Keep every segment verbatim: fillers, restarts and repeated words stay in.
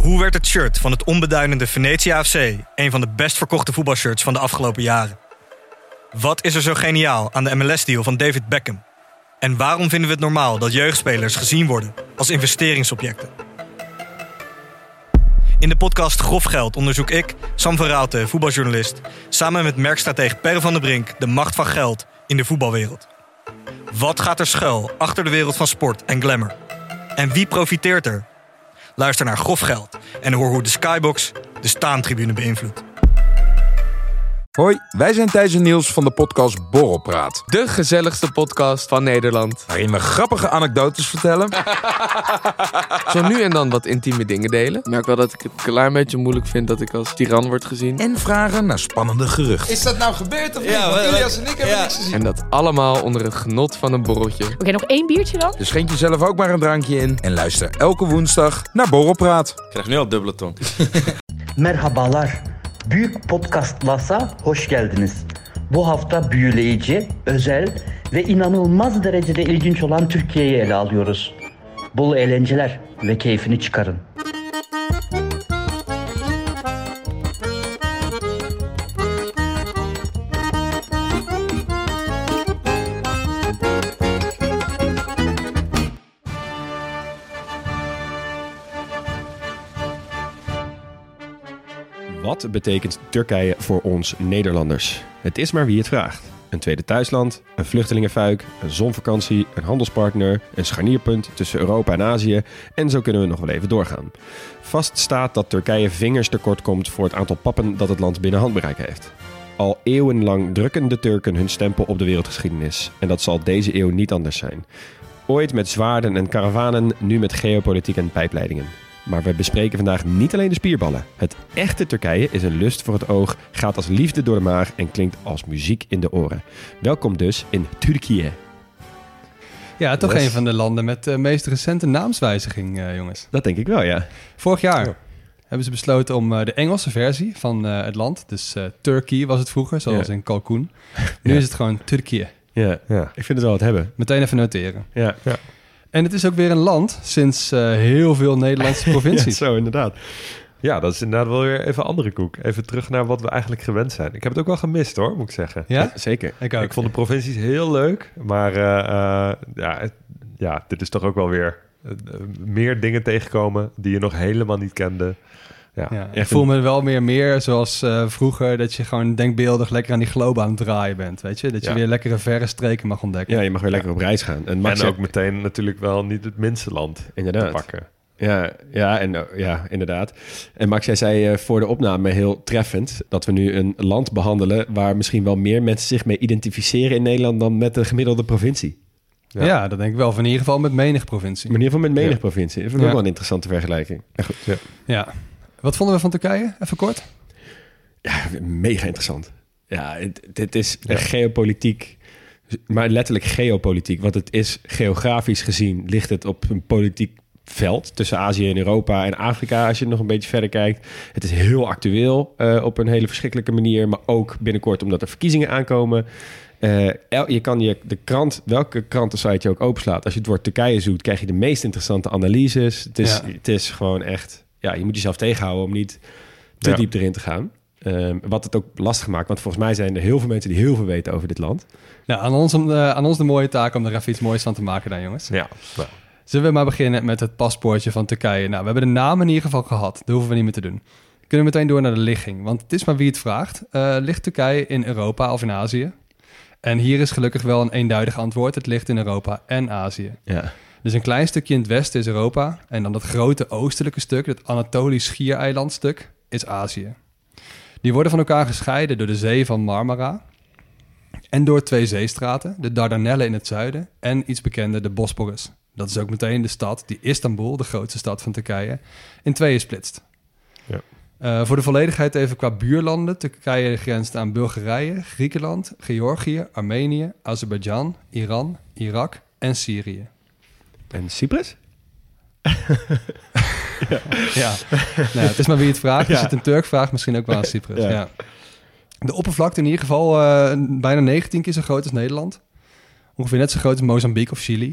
Hoe werd het shirt van het onbeduidende Venetia F C een van de best verkochte voetbalshirts van de afgelopen jaren? Wat is er zo geniaal aan de M L S-deal van David Beckham? En waarom vinden we het normaal dat jeugdspelers gezien worden als investeringsobjecten? In de podcast Grof Geld onderzoek ik, Sam van Raalte, voetbaljournalist, samen met merkstratege Per van der Brink de macht van geld in de voetbalwereld. Wat gaat er schuil achter de wereld van sport en glamour? En wie profiteert er? Luister naar Grof Geld en hoor hoe de Skybox de staantribune beïnvloedt. Hoi, wij zijn Thijs en Niels van de podcast Borrelpraat. De gezelligste podcast van Nederland. Waarin we grappige anekdotes vertellen. Zo nu en dan wat intieme dingen delen. Ik merk wel dat ik het een klein beetje moeilijk vind dat ik als tiran word gezien. En vragen naar spannende geruchten. Is dat nou gebeurd of niet? Ja, Want we- Ilias en ik hebben ja. niks gezien. En dat allemaal onder het genot van een borreltje. Oké, nog één biertje dan? Dus schenk jezelf ook maar een drankje in. En luister elke woensdag naar Borrelpraat. Ik krijg nu al dubbele tong. Merhabalar. Büyük Podcast'lasa hoş geldiniz. Bu hafta büyüleyici, özel ve inanılmaz derecede ilginç olan Türkiye'yi ele alıyoruz. Bol eğlenceler ve keyfini çıkarın. Wat betekent Turkije voor ons Nederlanders? Het is maar wie het vraagt. Een tweede thuisland, een vluchtelingenfuik, een zonvakantie, een handelspartner, een scharnierpunt tussen Europa en Azië en zo kunnen we nog wel even doorgaan. Vast staat dat Turkije vingers tekort komt voor het aantal pappen dat het land binnen handbereik heeft. Al eeuwenlang drukken de Turken hun stempel op de wereldgeschiedenis en dat zal deze eeuw niet anders zijn. Ooit met zwaarden en karavanen, nu met geopolitiek en pijpleidingen. Maar we bespreken vandaag niet alleen de spierballen. Het echte Turkije is een lust voor het oog, gaat als liefde door de maag en klinkt als muziek in de oren. Welkom dus in Turkije. Ja, toch Yes. een van de landen met de meest recente naamswijziging, uh, jongens. Dat denk ik wel, ja. Vorig jaar Ja. hebben ze besloten om uh, de Engelse versie van uh, het land, dus uh, Turkey was het vroeger, zoals Ja. in Kalkoen. Nu Ja. is het gewoon Turkije. Ja, ja. Ik vind het wel wat hebben. Meteen even noteren. Ja, ja. En het is ook weer een land sinds uh, heel veel Nederlandse provincies. Ja, zo inderdaad. Ja, dat is inderdaad wel weer even andere koek. Even terug naar wat we eigenlijk gewend zijn. Ik heb het ook wel gemist hoor, moet ik zeggen. Ja? Zeker. Ik ook. Ik vond de provincies heel leuk, maar uh, uh, ja, het- ja, dit is toch ook wel weer uh, meer dingen tegenkomen die je nog helemaal niet kende. Ja, Ja, ik echt voel een- me wel meer meer zoals uh, vroeger, dat je gewoon denkbeeldig lekker aan die globe aan het draaien bent, weet je? Dat je Ja. weer lekkere verre streken mag ontdekken. Ja, je mag weer lekker op reis gaan. En, Max en zei- ook meteen natuurlijk wel niet het minste land te Inderdaad. pakken. Ja, ja, en, uh, ja, inderdaad. En Max, jij zei uh, voor de opname heel treffend dat we nu een land behandelen waar misschien wel meer mensen zich mee identificeren in Nederland dan met de gemiddelde provincie. Ja. Ja. dat denk ik wel. Van in ieder geval met menig provincie. In ieder geval met menig Ja. provincie. Dat vind ik Ja. ook wel een interessante vergelijking. Ja, goed. Ja. Ja. Wat vonden we van Turkije? Even kort. Ja, mega interessant. Ja, het- dit is Ja. geopolitiek, maar letterlijk geopolitiek. Want het is geografisch gezien ligt het op een politiek veld tussen Azië en Europa en Afrika, als je nog een beetje verder kijkt. Het is heel actueel uh, op een hele verschrikkelijke manier, maar ook binnenkort omdat er verkiezingen aankomen. Uh, el- je kan je de krant, welke krantensite je ook openslaat, als je het woord Turkije zoekt, krijg je de meest interessante analyses. Het is, Ja. het is gewoon echt, ja, je moet jezelf tegenhouden om niet te Ja. diep erin te gaan. Um, wat het ook lastig maakt, want volgens mij zijn er heel veel mensen die heel veel weten over dit land. Nou, aan ons, om de, aan ons de mooie taak om er even iets moois van te maken dan, jongens. Ja, nou, Zullen we maar beginnen met het paspoortje van Turkije? Nou, we hebben de naam in ieder geval gehad. Dat hoeven we niet meer te doen. Kunnen we meteen door naar de ligging. Want het is maar wie het vraagt. Uh, ligt Turkije in Europa of in Azië? En hier is gelukkig wel een eenduidig antwoord. Het ligt in Europa en Azië. Ja. Dus een klein stukje in het westen is Europa. En dan dat grote oostelijke stuk, dat Anatolisch schiereilandstuk, is Azië. Die worden van elkaar gescheiden door de zee van Marmara. En door twee zeestraten, de Dardanellen in het zuiden en iets bekender de Bosporus. Dat is ook meteen de stad die Istanbul, de grootste stad van Turkije, in tweeën splitst. Ja. Uh, voor de volledigheid even qua buurlanden. Turkije grenst aan Bulgarije, Griekenland, Georgië, Armenië, Azerbeidzjan, Iran, Irak en Syrië. En Cyprus? Ja, nou, het is maar wie het vraagt. Als Ja. je het een Turk vraagt, misschien ook wel aan Cyprus. Ja. Ja. De oppervlakte in ieder geval uh, bijna negentien keer zo groot als Nederland. Ongeveer net zo groot als Mozambique of Chili.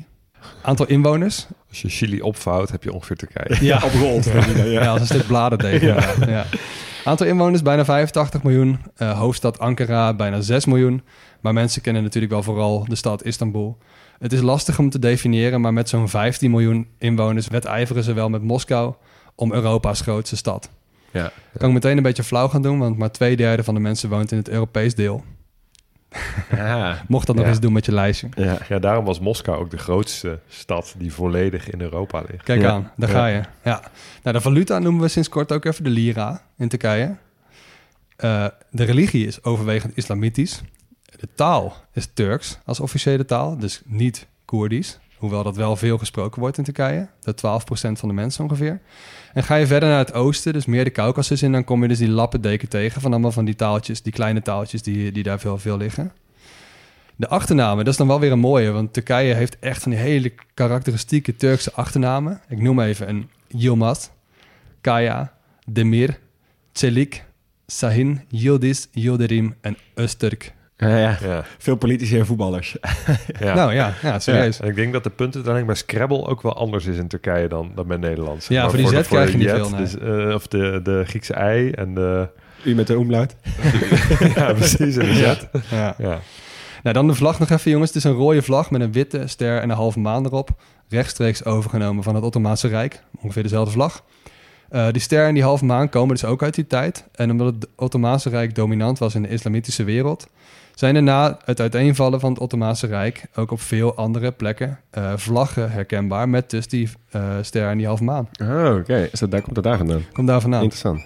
Aantal inwoners. Als je Chili opvouwt, heb je ongeveer Turkije. Ja, Oprolt. ja. ja, als een stuk bladerdeeg. Ja. Ja. Aantal inwoners, bijna vijfentachtig miljoen. Uh, hoofdstad Ankara, bijna zes miljoen. Maar mensen kennen natuurlijk wel vooral de stad Istanbul. Het is lastig om te definiëren, maar met zo'n vijftien miljoen inwoners wedijveren ze wel met Moskou om Europa's grootste stad. Ja. Kan ik meteen een beetje flauw gaan doen, want maar twee derde van de mensen woont in het Europees deel. Ja. Mocht dat nog Ja. eens doen met je lijstje. Ja, ja, daarom was Moskou ook de grootste stad die volledig in Europa ligt. Kijk Ja. aan, daar Ja. ga je. Ja. Nou, de valuta noemen we sinds kort ook even de lira in Turkije. Uh, de religie is overwegend islamitisch. De taal is Turks als officiële taal, dus niet Koerdisch. Hoewel dat wel veel gesproken wordt in Turkije. Dat twaalf procent van de mensen ongeveer. En ga je verder naar het oosten, dus meer de Caucasus in, dan kom je dus die lappendeken tegen van allemaal van die taaltjes, die kleine taaltjes die, die daar veel, veel liggen. De achternamen, dat is dan wel weer een mooie, want Turkije heeft echt van die hele karakteristieke Turkse achternamen. Ik noem even een Yilmaz, Kaya, Demir, Çelik, Sahin, Yildiz, Yildirim en Öztürk. Ja, ja. Ja. Veel politici en voetballers. Ja. Nou ja, ja serieus. En ik denk dat de puntentelling bij Scrabble ook wel anders is in Turkije dan, dan bij Nederland. Ja, Maar voor die de- Z krijg je de niet jet, veel, nee. dus, uh, of de, de Griekse ei en de... U met de omlaut. ja, precies, en de Z. Ja. Ja. Nou, dan de vlag nog even, jongens. Het is een rode vlag met een witte ster en een halve maan erop. Rechtstreeks overgenomen van het Ottomaanse Rijk. Ongeveer dezelfde vlag. Uh, die ster en die halve maan komen dus ook uit die tijd. En omdat het Ottomaanse Rijk dominant was in de islamitische wereld, zijn er na het uiteenvallen van het Ottomaanse Rijk ook op veel andere plekken uh, vlaggen herkenbaar met dus die uh, ster en die halve maan. Oh, oké. Okay. Dus daar komt het daar vandaan. Komt daar vandaan. Interessant.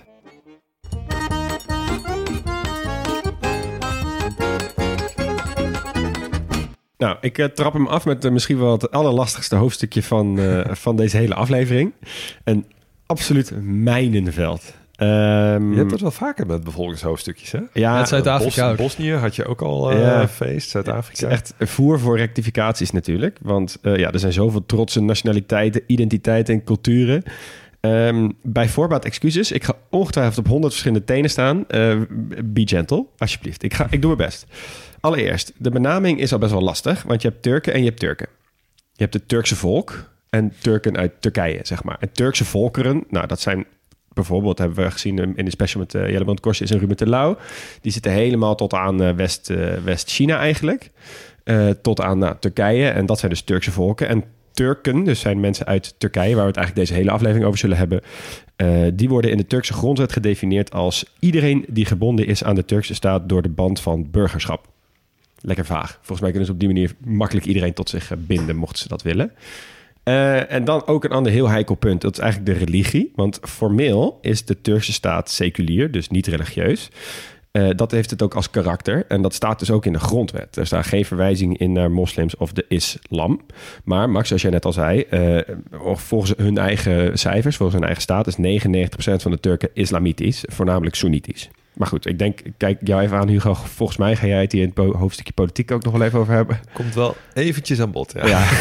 Nou, ik uh, trap hem af met uh, misschien wel het allerlastigste hoofdstukje van, uh, van deze hele aflevering. Een absoluut mijnenveld. Um, Je hebt het wel vaker met bevolkingshoofdstukjes, hè? Ja, Met Zuid-Afrika ook. Bos, Bosnië had je ook al uh, Ja. feest, Zuid-Afrika. Het is echt voer voor rectificaties natuurlijk. Want uh, ja, er zijn zoveel trotse nationaliteiten, identiteiten en culturen. Um, bij voorbaat excuses. Ik ga ongetwijfeld op honderd verschillende tenen staan. Uh, be gentle, alsjeblieft. Ik, ga, ik doe mijn best. Allereerst, de benaming is al best wel lastig. Want je hebt Turken en je hebt Turken. Je hebt het Turkse volk en Turken uit Turkije, zeg maar. En Turkse volkeren, nou dat zijn... Bijvoorbeeld hebben we gezien in de special met uh, Jellebrand Korsen is een Ruben Terlouw. Die zitten helemaal tot aan uh, West, uh, West-China eigenlijk. Uh, tot aan nou, Turkije. En dat zijn dus Turkse volken. En Turken, dus zijn mensen uit Turkije, waar we het eigenlijk deze hele aflevering over zullen hebben. Uh, die worden in de Turkse grondwet gedefinieerd als iedereen die gebonden is aan de Turkse staat door de band van burgerschap. Lekker vaag. Volgens mij kunnen ze op die manier makkelijk iedereen tot zich binden, mochten ze dat willen. Uh, en dan ook een ander heel heikel punt. Dat is eigenlijk de religie. Want formeel is de Turkse staat seculier, dus niet religieus. Uh, dat heeft het ook als karakter. En dat staat dus ook in de grondwet. Er staan geen verwijzingen in naar moslims of de islam. Maar Max, zoals jij net al zei, uh, volgens hun eigen cijfers, volgens hun eigen staat, is negenennegentig procent van de Turken islamitisch, voornamelijk Soenitisch. Maar goed, ik denk, kijk jou even aan, Hugo. Volgens mij ga jij het hier in het po- hoofdstukje politiek ook nog wel even over hebben. Komt wel eventjes aan bod, ja. Ja,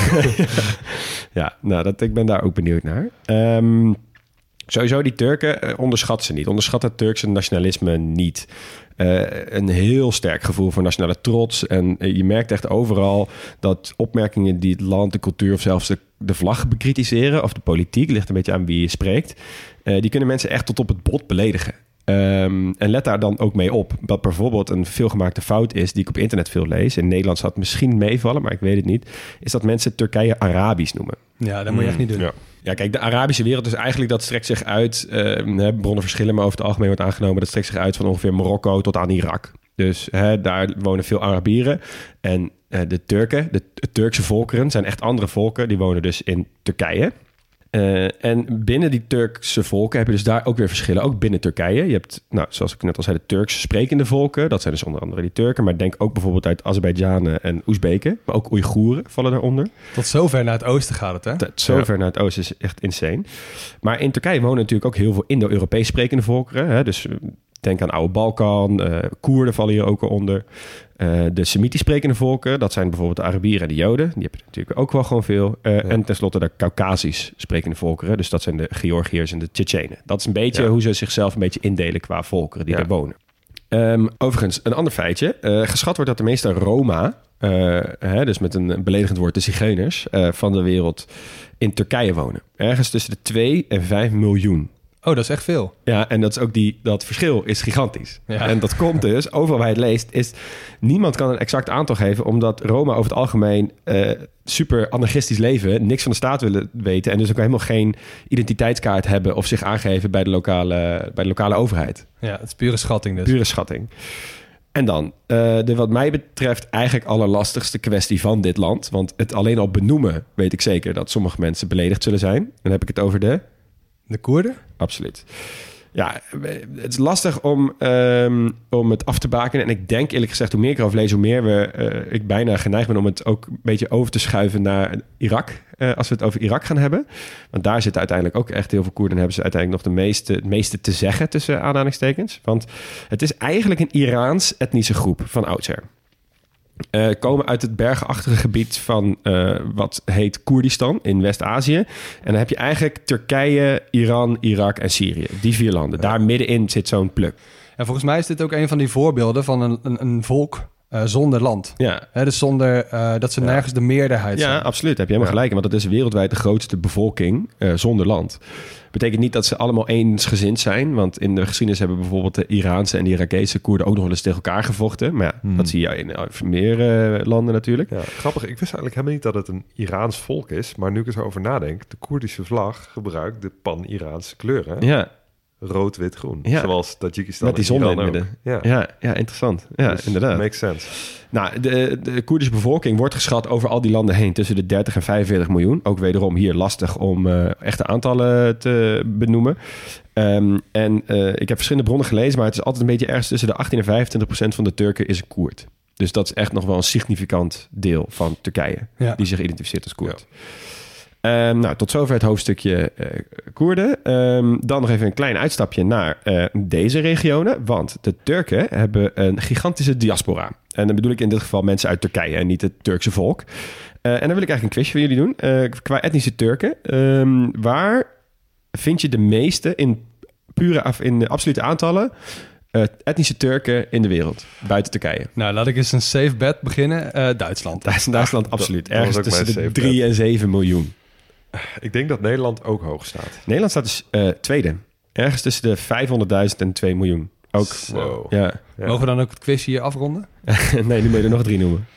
ja nou, dat, ik ben daar ook benieuwd naar. Um, sowieso die Turken, uh, onderschat ze niet. Onderschat het Turkse nationalisme niet. Uh, een heel sterk gevoel voor nationale trots. En uh, je merkt echt overal dat opmerkingen die het land, de cultuur of zelfs de, de vlag bekritiseren, of de politiek, ligt een beetje aan wie je spreekt, uh, die kunnen mensen echt tot op het bot beledigen. Um, en let daar dan ook mee op. Dat bijvoorbeeld een veelgemaakte fout is, die ik op internet veel lees. In Nederland zou het misschien meevallen, maar ik weet het niet. Is dat mensen Turkije Arabisch noemen. Ja, dat moet je echt niet doen. Ja. Ja, kijk, de Arabische wereld dus eigenlijk, dat strekt zich uit, uh, bronnen verschillen, maar over het algemeen wordt aangenomen, dat strekt zich uit van ongeveer Marokko tot aan Irak. Dus hè, daar wonen veel Arabieren. En uh, de Turken, de, de Turkse volkeren, zijn echt andere volken. Die wonen dus in Turkije. Uh, en binnen die Turkse volken heb je dus daar ook weer verschillen. Ook binnen Turkije. Je hebt, nou, zoals ik net al zei, de Turks sprekende volken. Dat zijn dus onder andere die Turken. Maar denk ook bijvoorbeeld uit Azerbeidzjanen en Oezbeken. Maar ook Oeigoeren vallen daaronder. Tot zover naar het oosten gaat het, hè? Tot zover ja. naar het oosten is echt insane. Maar in Turkije wonen natuurlijk ook heel veel Indo-Europees sprekende volkeren. Hè? Dus denk aan oude Balkan. Uh, Koerden vallen hier ook al onder. Uh, de Semitisch sprekende volken, dat zijn bijvoorbeeld de Arabieren en de Joden. Die heb je natuurlijk ook wel gewoon veel. Uh, ja. En tenslotte de Caucasisch sprekende volkeren. Dus dat zijn de Georgiërs en de Tsjetsjenen. Dat is een beetje ja. hoe ze zichzelf een beetje indelen qua volkeren die ja. daar wonen. Um, overigens, een ander feitje. Uh, geschat wordt dat de meeste Roma uh, hè, dus met een beledigend woord, de zigeuners uh, van de wereld in Turkije wonen. Ergens tussen de twee en vijf miljoen. Oh, dat is echt veel. Ja, en dat is ook die, dat verschil is gigantisch. Ja. En dat komt dus, overal waar je het leest, is niemand kan een exact aantal geven, omdat Roma over het algemeen uh, super anarchistisch leven, niks van de staat willen weten en dus ook helemaal geen identiteitskaart hebben of zich aangeven bij de lokale, bij de lokale overheid. Ja, het is pure schatting dus. Pure schatting. En dan, uh, de wat mij betreft eigenlijk allerlastigste kwestie van dit land, want het alleen al benoemen weet ik zeker dat sommige mensen beledigd zullen zijn. Dan heb ik het over de... De Koerden? Absoluut. Ja, het is lastig om, um, om het af te bakenen. En ik denk eerlijk gezegd, hoe meer ik erover lees, hoe meer we, uh, ik bijna geneigd ben om het ook een beetje over te schuiven naar Irak. Uh, als we het over Irak gaan hebben. Want daar zitten uiteindelijk ook echt heel veel Koerden. En hebben ze uiteindelijk nog de meeste, het meeste te zeggen tussen aanhalingstekens. Want het is eigenlijk een Iraans etnische groep van oudsher. Uh, komen uit het bergachtige gebied van uh, wat heet Koerdistan in West-Azië. En dan heb je eigenlijk Turkije, Iran, Irak en Syrië. Die vier landen. Daar middenin zit zo'n pluk. En volgens mij is dit ook een van die voorbeelden van een, een, een volk uh, zonder land. Ja. He, dus zonder uh, dat ze nergens ja. de meerderheid zijn. Ja, absoluut. Heb je helemaal ja. gelijk. Want dat is wereldwijd de grootste bevolking uh, zonder land. Betekent niet dat ze allemaal eensgezind zijn. Want in de geschiedenis hebben bijvoorbeeld de Iraanse en de Irakese Koerden ook nog wel eens tegen elkaar gevochten. Maar ja, hmm. dat zie je in uh, meer uh, landen natuurlijk. Ja, grappig. Ik wist eigenlijk helemaal niet dat het een Iraans volk is. Maar nu ik er zo over nadenk, de Koerdische vlag gebruikt de pan-Iraanse kleuren. Ja. Rood, wit, groen. Ja. Zoals Tajikistan. Met die zon in het midden. Ja. Ja, ja, interessant. Ja, dus inderdaad. Makes sense. Nou, de, de Koerdische bevolking wordt geschat over al die landen heen tussen de dertig en vijfenveertig miljoen. Ook wederom hier lastig om uh, echte aantallen te benoemen. Um, en uh, ik heb verschillende bronnen gelezen, maar het is altijd een beetje ergens tussen de achttien en vijfentwintig procent van de Turken is een Koerd. Dus dat is echt nog wel een significant deel van Turkije ja. die zich identificeert als Koerd. Ja. Um, nou, tot zover het hoofdstukje uh, Koerden. Um, dan nog even een klein uitstapje naar uh, deze regionen. Want de Turken hebben een gigantische diaspora. En dan bedoel ik in dit geval mensen uit Turkije en niet het Turkse volk. Uh, en dan wil ik eigenlijk een quizje voor jullie doen. Uh, qua etnische Turken. Um, waar vind je de meeste in pure af, in absolute aantallen uh, etnische Turken in de wereld? Buiten Turkije. Nou, laat ik eens een safe bet beginnen. Uh, Duitsland. Duitsland, Duitsland absoluut. Dat, Ergens dat tussen de drie en zeven miljoen. Ik denk dat Nederland ook hoog staat. Nederland staat dus uh, tweede. Ergens tussen de vijfhonderdduizend en twee miljoen. Ook. Wow. Ja. Ja. Mogen we dan ook het quiz hier afronden? Nee, nu moet je er nog drie noemen.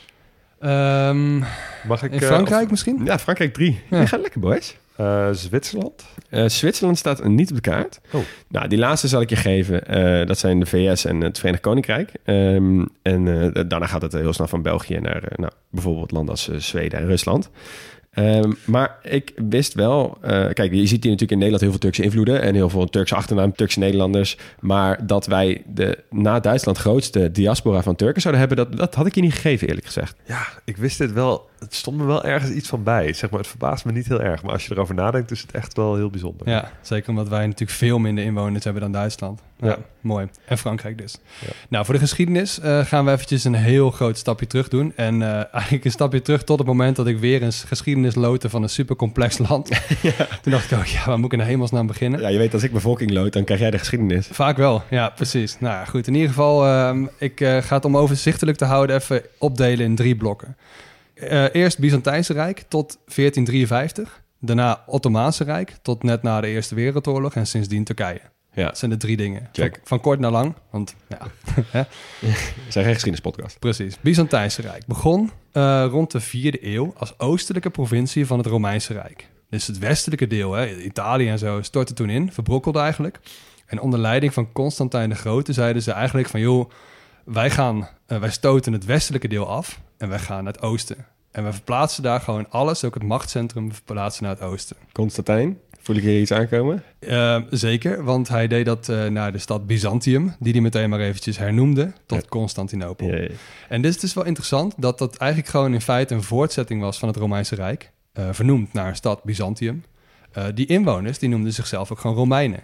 Um, Mag ik, in Frankrijk uh, of, misschien? Ja, Frankrijk drie. Ja. Die gaat lekker, boys. Uh, Zwitserland? Uh, Zwitserland staat niet op de kaart. Oh. Nou, die laatste zal ik je geven. Uh, dat zijn de V S en het Verenigd Koninkrijk. Um, en uh, daarna gaat het heel snel van België naar uh, nou, bijvoorbeeld landen als uh, Zweden en Rusland. Um, maar ik wist wel... Uh, kijk, je ziet hier natuurlijk in Nederland heel veel Turkse invloeden... en heel veel Turkse achternaam, Turkse Nederlanders. Maar dat wij de na Duitsland grootste diaspora van Turken zouden hebben... dat, dat had ik je niet gegeven, eerlijk gezegd. Ja, ik wist dit wel. Het stond me wel ergens iets van bij. Zeg maar, het verbaast me niet heel erg. Maar als je erover nadenkt, is het echt wel heel bijzonder. Ja, zeker omdat wij natuurlijk veel minder inwoners hebben dan Duitsland. Ja, ja. Mooi. En Frankrijk dus. Ja. Nou, voor de geschiedenis uh, gaan we eventjes een heel groot stapje terug doen. En uh, eigenlijk een stapje terug tot het moment dat ik weer een geschiedenis loodde van een supercomplex land. Ja. Toen dacht ik ook, ja, waar moet ik in de hemelsnaam beginnen? Ja, je weet, als ik bevolking lood, dan krijg jij de geschiedenis. Vaak wel, ja, precies. Nou goed, in ieder geval, uh, ik uh, ga het om overzichtelijk te houden even opdelen in drie blokken. Uh, eerst Byzantijnse Rijk tot veertien drieënvijftig. Daarna Ottomaanse Rijk tot net na de Eerste Wereldoorlog. En sindsdien Turkije. Ja. Dat zijn de drie dingen. Van, van kort naar lang. Want ja. We zijn geen geschiedenispodcast. Precies. Byzantijnse Rijk begon uh, rond de vierde eeuw als oostelijke provincie van het Romeinse Rijk. Dus het westelijke deel, hè, Italië en zo, stortte toen in. Verbrokkelde eigenlijk. En onder leiding van Constantijn de Grote zeiden ze eigenlijk van... joh, wij, gaan, uh, wij stoten het westelijke deel af en wij gaan naar het oosten. En we verplaatsen daar gewoon alles, ook het machtscentrum, verplaatsen naar het oosten. Constantijn, voel ik hier iets aankomen? Uh, zeker, want hij deed dat uh, naar de stad Byzantium, die hij meteen maar eventjes hernoemde tot ja. Constantinopel. Ja, ja. En dit is dus wel interessant, dat dat eigenlijk gewoon in feite een voortzetting was van het Romeinse Rijk. Uh, vernoemd naar stad Byzantium. Uh, die inwoners, die noemden zichzelf ook gewoon Romeinen.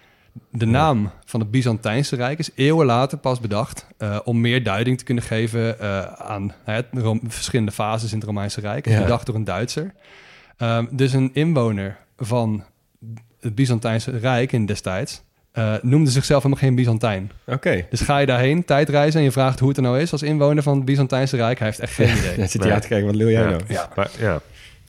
De naam van het Byzantijnse Rijk is eeuwen later pas bedacht... Uh, om meer duiding te kunnen geven uh, aan het Rom- verschillende fases in het Romeinse Rijk. Het is ja. bedacht door een Duitser. Um, dus een inwoner van het Byzantijnse Rijk in destijds... uh, noemde zichzelf helemaal geen Byzantijn. Oké. Okay. Dus ga je daarheen, tijdreizen en je vraagt hoe het er nou is als inwoner van het Byzantijnse Rijk. Hij heeft echt geen idee. Dan zit hij aan te kijken, wat wil jij ja. nou? Ja. Maar, ja.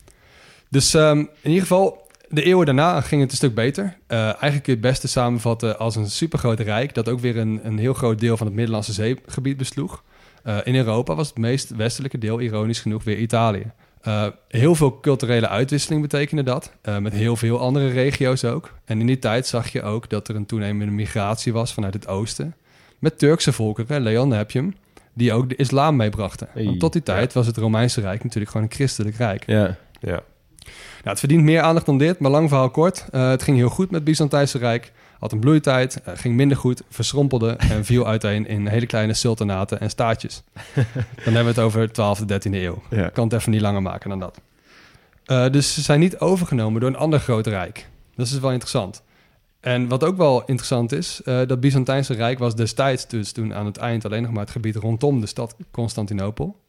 Dus um, in ieder geval, de eeuwen daarna ging het een stuk beter. Uh, eigenlijk kun je het beste samenvatten als een supergroot rijk dat ook weer een, een heel groot deel van het Middellandse Zeegebied besloeg. Uh, in Europa was het meest westelijke deel, ironisch genoeg, weer Italië. Uh, heel veel culturele uitwisseling betekende dat, uh, met heel veel andere regio's ook. En in die tijd zag je ook dat er een toenemende migratie was vanuit het oosten. Met Turkse volkeren, Leon heb je hem, die ook de islam meebrachten. Hey, Want tot die tijd ja. was het Romeinse Rijk natuurlijk gewoon een christelijk rijk. Ja, ja. Nou, het verdient meer aandacht dan dit, maar lang verhaal kort. Uh, het ging heel goed met het Byzantijnse Rijk. Had een bloeitijd, uh, ging minder goed, verschrompelde en viel uiteen in hele kleine sultanaten en staatjes. Dan hebben we het over twaalfde, dertiende eeuw. Ja. Ik kan het even niet langer maken dan dat. Uh, dus ze zijn niet overgenomen door een ander groot rijk. Dat is wel interessant. En wat ook wel interessant is, uh, dat Byzantijnse Rijk was destijds dus toen aan het eind alleen nog maar het gebied rondom de stad Constantinopel.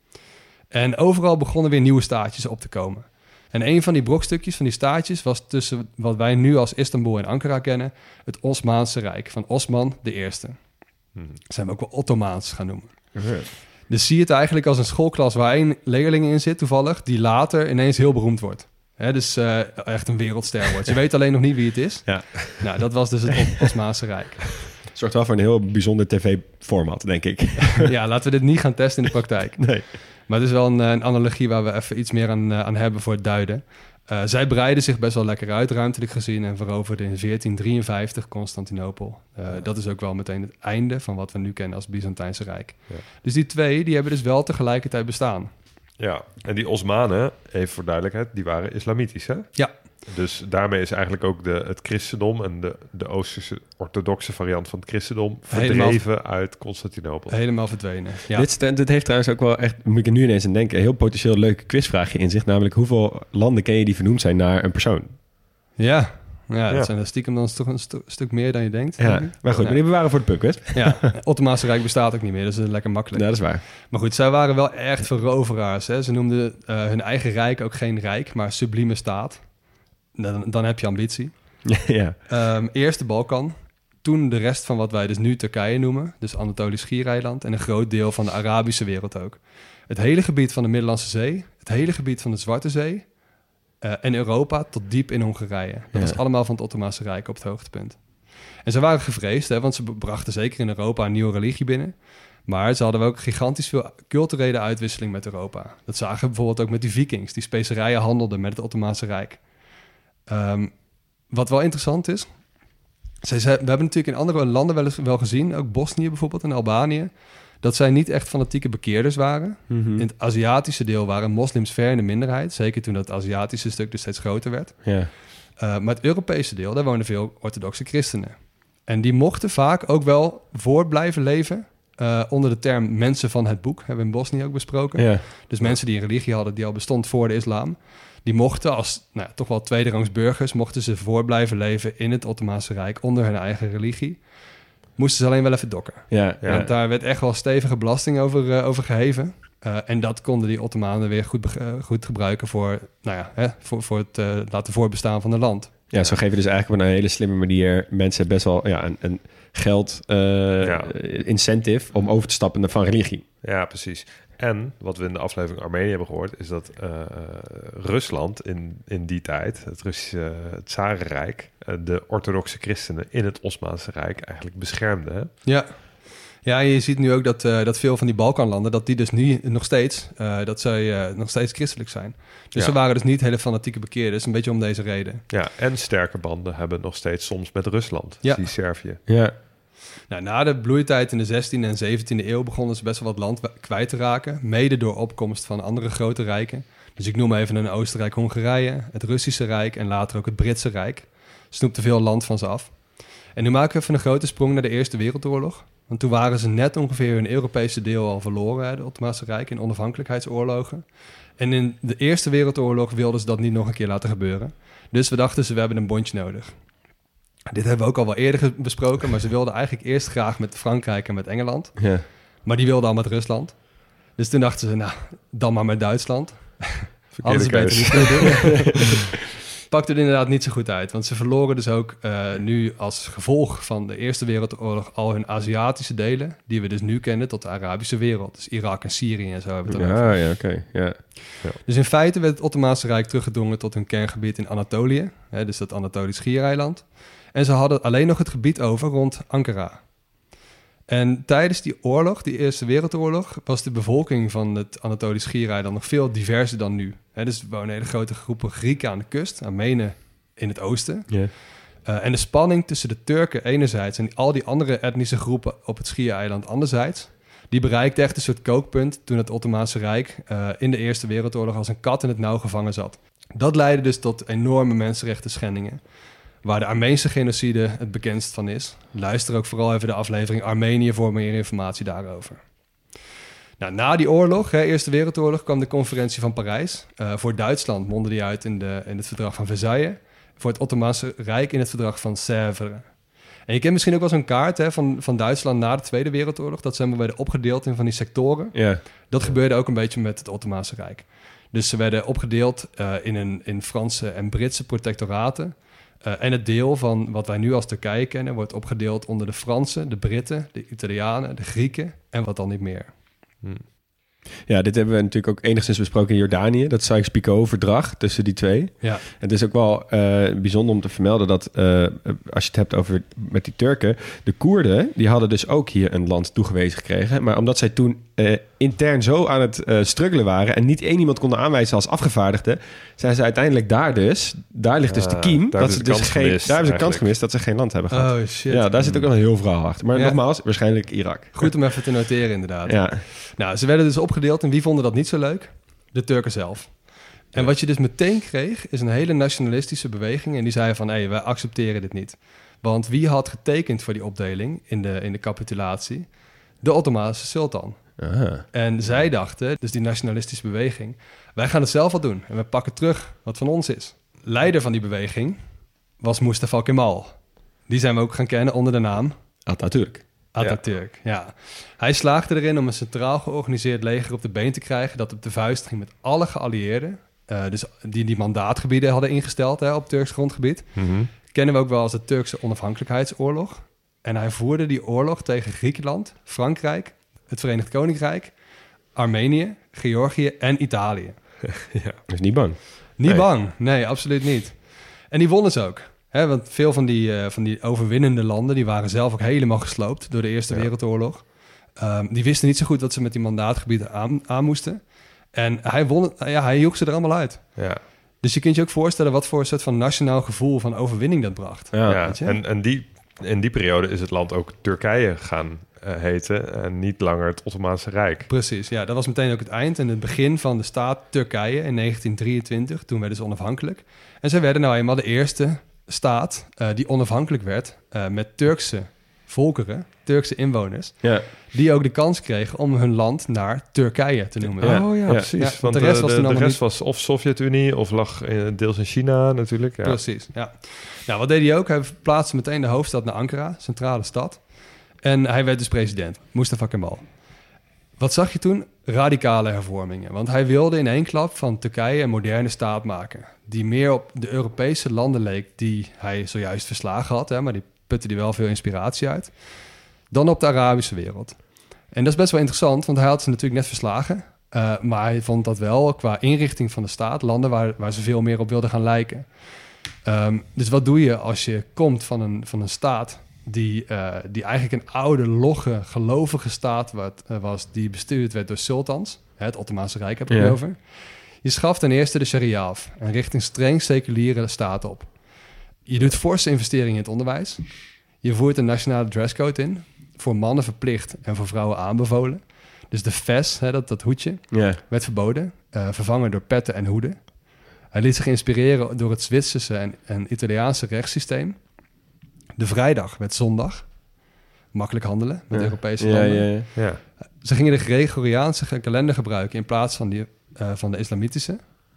En overal begonnen weer nieuwe staatjes op te komen. En een van die brokstukjes van die staatjes was tussen wat wij nu als Istanbul en Ankara kennen, het Osmaanse Rijk van Osman de Eerste. Hmm. Zijn we ook wel Ottomaans gaan noemen. Uh-huh. Dus zie je het eigenlijk als een schoolklas waar één leerling in zit toevallig, die later ineens heel beroemd wordt. Hè, dus uh, echt een wereldster wordt. Je weet alleen nog niet wie het is. Ja. Nou, dat was dus het Osmaanse Rijk. Zorgt wel voor een heel bijzonder tv-format, denk ik. Ja, laten we dit niet gaan testen in de praktijk. Nee. Maar het is wel een, een analogie waar we even iets meer aan, aan hebben voor het duiden. Uh, zij breidden zich best wel lekker uit, ruimtelijk gezien, en veroverden in veertien drieënvijftig Constantinopel. Uh, ja. Dat is ook wel meteen het einde van wat we nu kennen als Byzantijnse Rijk. Ja. Dus die twee, die hebben dus wel tegelijkertijd bestaan. Ja, en die Osmanen, even voor duidelijkheid, die waren islamitisch, hè? Ja. Dus daarmee is eigenlijk ook de, het christendom en de, de Oosterse orthodoxe variant van het christendom verdreven helemaal, uit Constantinopel. Helemaal verdwenen. Ja. Dit, dit heeft trouwens ook wel echt, moet ik er nu ineens aan denken, een heel potentieel leuke quizvraagje in zich. Namelijk, hoeveel landen ken je die vernoemd zijn naar een persoon? Ja, ja dat ja. zijn er stiekem dan toch een stu- stuk meer dan je denkt. Ja, maar goed, ja. maar die bewaren voor de pubquiz. Ja, het Ottomaanse Rijk bestaat ook niet meer, dus dat is lekker makkelijk. Ja, dat is waar. Maar goed, zij waren wel echt veroveraars. Hè? Ze noemden uh, hun eigen rijk ook geen rijk, maar sublieme staat. Dan, dan heb je ambitie. Ja. Um, eerst de Balkan, toen de rest van wat wij dus nu Turkije noemen, dus Anatolisch Schiereiland en een groot deel van de Arabische wereld ook. Het hele gebied van de Middellandse Zee, het hele gebied van de Zwarte Zee uh, en Europa tot diep in Hongarije. Dat ja. was allemaal van het Ottomaanse Rijk op het hoogtepunt. En ze waren gevreesd, hè, want ze brachten zeker in Europa een nieuwe religie binnen. Maar ze hadden ook gigantisch veel culturele uitwisseling met Europa. Dat zagen we bijvoorbeeld ook met die Vikings, die specerijen handelden met het Ottomaanse Rijk. Um, wat wel interessant is, ze, ze, we hebben natuurlijk in andere landen wel, eens, wel gezien, ook Bosnië bijvoorbeeld en Albanië, dat zij niet echt fanatieke bekeerders waren. Mm-hmm. In het Aziatische deel waren moslims ver in de minderheid, zeker toen dat Aziatische stuk dus steeds groter werd. Yeah. Uh, maar het Europese deel, daar woonden veel orthodoxe christenen. En die mochten vaak ook wel voort blijven leven uh, onder de term mensen van het boek, hebben we in Bosnië ook besproken. Yeah. Dus mensen die een religie hadden die al bestond voor de islam. Die mochten als nou ja, toch wel tweederangs burgers, mochten ze voor blijven leven in het Ottomaanse Rijk onder hun eigen religie. Moesten ze alleen wel even dokken. Ja, ja. Want daar werd echt wel stevige belasting over, uh, over geheven. Uh, en dat konden die Ottomanen weer goed, be- uh, goed gebruiken voor, nou ja, hè, voor, voor het uh, laten voorbestaan van het land. Ja, zo geven dus eigenlijk op een hele slimme manier mensen best wel ja, een, een geld uh, ja. incentive om over te stappen van religie. Ja, precies. En wat we in de aflevering Armenië hebben gehoord, is dat uh, Rusland in, in die tijd, het Russische het Tsarenrijk, uh, de orthodoxe christenen in het Osmaanse Rijk eigenlijk beschermde. Hè? Ja. Ja, je ziet nu ook dat, uh, dat veel van die Balkanlanden, dat die dus nu nog steeds, uh, dat zij uh, nog steeds christelijk zijn. Dus ja. ze waren dus niet hele fanatieke bekeerders, een beetje om deze reden. Ja, en sterke banden hebben nog steeds soms met Rusland, ja. die Servië. Ja. Nou, na de bloeitijd in de zestiende en zeventiende eeuw begonnen ze best wel wat land kwijt te raken, mede door opkomst van andere grote rijken. Dus ik noem even een Oostenrijk-Hongarije, het Russische Rijk en later ook het Britse Rijk. Snoepte veel land van ze af. En nu maken we even een grote sprong naar de Eerste Wereldoorlog. Want toen waren ze net ongeveer hun Europese deel al verloren, hè, de Ottomaanse Rijk, in onafhankelijkheidsoorlogen. En in de Eerste Wereldoorlog wilden ze dat niet nog een keer laten gebeuren. Dus we dachten ze, we hebben een bondje nodig. Dit hebben we ook al wel eerder besproken, maar ze wilden eigenlijk eerst graag met Frankrijk en met Engeland. Ja. Maar die wilden al met Rusland. Dus toen dachten ze, nou, dan maar met Duitsland. Hadden ze beter niet kunnen doen. pakte er inderdaad niet zo goed uit. Want ze verloren dus ook uh, nu als gevolg van de Eerste Wereldoorlog al hun Aziatische delen, die we dus nu kennen tot de Arabische wereld. Dus Irak en Syrië en zo hebben we het Ja, over. ja, oké. Okay. Ja. Ja. Dus in feite werd het Ottomaanse Rijk teruggedrongen tot hun kerngebied in Anatolië. Hè, dus dat Anatolisch schiereiland. En ze hadden alleen nog het gebied over rond Ankara. En tijdens die oorlog, die Eerste Wereldoorlog, was de bevolking van het Anatolisch schiereiland nog veel diverser dan nu. He, dus er wonen hele grote groepen Grieken aan de kust, Armenen in het oosten. Yeah. Uh, en de spanning tussen de Turken enerzijds en al die andere etnische groepen op het schiereiland anderzijds, die bereikte echt een soort kookpunt toen het Ottomaanse Rijk uh, in de Eerste Wereldoorlog als een kat in het nauw gevangen zat. Dat leidde dus tot enorme mensenrechten schendingen, waar de Armeense genocide het bekendst van is. Luister ook vooral even de aflevering Armenië voor meer informatie daarover. Nou, na die oorlog, hè, Eerste Wereldoorlog, kwam de conferentie van Parijs. Uh, voor Duitsland mondde die uit in, de, in het verdrag van Versailles. Voor het Ottomaanse Rijk in het verdrag van Sèvres. En je kent misschien ook wel zo'n kaart hè, van, van Duitsland na de Tweede Wereldoorlog. Dat ze helemaal werden opgedeeld in van die sectoren. Yeah. Dat gebeurde ook een beetje met het Ottomaanse Rijk. Dus ze werden opgedeeld uh, in, een, in Franse en Britse protectoraten. Uh, en het deel van wat wij nu als Turkije kennen wordt opgedeeld onder de Fransen, de Britten, de Italianen, de Grieken en wat dan niet meer. Hmm. Ja, dit hebben we natuurlijk ook enigszins besproken in Jordanië. Dat Sykes-Picot-verdrag tussen die twee. Ja. Het is ook wel uh, bijzonder om te vermelden dat uh, als je het hebt over met die Turken, de Koerden, die hadden dus ook hier een land toegewezen gekregen. Maar omdat zij toen uh, intern zo aan het uh, struggelen waren en niet één iemand konden aanwijzen als afgevaardigde, zijn ze uiteindelijk daar dus, daar ligt dus de kiem, daar dat is ze de dus kans geen, gemist, daar hebben ze de kans eigenlijk. gemist dat ze geen land hebben gehad. Oh shit. Ja, daar zit ook wel een heel verhaal achter. Maar Ja. nogmaals, waarschijnlijk Irak. Goed om even te noteren inderdaad. Ja. Nou, ze werden dus opgedeeld en wie vonden dat niet zo leuk? De Turken zelf. En wat je dus meteen kreeg, is een hele nationalistische beweging. En die zei van, hé, hey, wij accepteren dit niet. Want wie had getekend voor die opdeling in de, in de capitulatie? De Ottomaanse sultan. Aha. En zij dachten, dus die nationalistische beweging, wij gaan het zelf wel doen. En we pakken terug wat van ons is. Leider van die beweging was Mustafa Kemal. Die zijn we ook gaan kennen onder de naam Atatürk. Atatürk, ja. ja. Hij slaagde erin om een centraal georganiseerd leger op de been te krijgen dat op de vuist ging met alle geallieerden, uh, dus die die mandaatgebieden hadden ingesteld hè, op Turks grondgebied. Mm-hmm. Kennen we ook wel als de Turkse onafhankelijkheidsoorlog. En hij voerde die oorlog tegen Griekenland, Frankrijk, het Verenigd Koninkrijk, Armenië, Georgië en Italië. Ja, is niet bang. Niet Nee. bang, nee, absoluut niet. En die wonnen ze ook. Hè, want veel van die, uh, van die overwinnende landen, die waren zelf ook helemaal gesloopt door de Eerste Ja. Wereldoorlog. Um, die wisten niet zo goed wat ze met die mandaatgebieden aan, aan moesten. En hij won het, ja, hij joeg ze er allemaal uit. Ja. Dus je kunt je ook voorstellen wat voor een soort van nationaal gevoel van overwinning dat bracht. Ja. Ja, weet je? en, en die, in die periode is het land ook Turkije gaan uh, heten en niet langer het Ottomaanse Rijk. Precies, ja, dat was meteen ook het eind en het begin van de staat Turkije in negentien drieëntwintig. Toen werden ze onafhankelijk. En zij werden nou eenmaal de eerste staat uh, die onafhankelijk werd uh, met Turkse volkeren, Turkse inwoners, Ja. die ook de kans kregen om hun land naar Turkije te noemen. Ja. Oh ja, Ja. precies. Ja, want want de rest de, was de, toen de allemaal rest was of Sovjet-Unie of lag uh, deels in China natuurlijk. Ja. Precies, ja. Nou, wat deed hij ook? Hij verplaatste meteen de hoofdstad naar Ankara, centrale stad. En hij werd dus president, Mustafa Kemal. Wat zag je toen? Radicale hervormingen. Want hij wilde in één klap van Turkije een moderne staat maken, die meer op de Europese landen leek die hij zojuist verslagen had, hè, maar die putte hij wel veel inspiratie uit, dan op de Arabische wereld. En dat is best wel interessant, want hij had ze natuurlijk net verslagen, uh, maar hij vond dat wel qua inrichting van de staat landen waar, waar ze veel meer op wilden gaan lijken. Um, dus wat doe je als je komt van een, van een staat die, uh, die eigenlijk een oude, logge, gelovige staat wat, uh, was, die bestuurd werd door sultans, hè, het Ottomaanse Rijk heb ik Ja. het over. Je schaft ten eerste de sharia af en richt een streng seculiere staat op. Je doet forse investeringen in het onderwijs. Je voert een nationale dresscode in, voor mannen verplicht en voor vrouwen aanbevolen. Dus de fes, hè, dat, dat hoedje, Ja. werd verboden, uh, vervangen door petten en hoeden. Hij liet zich inspireren door het Zwitserse en, en Italiaanse rechtssysteem. De vrijdag werd zondag. Makkelijk handelen met Ja. Europese Ja, landen. ja, ja. Ja. Ze gingen de Gregoriaanse kalender gebruiken in plaats van, die, uh, van de islamitische.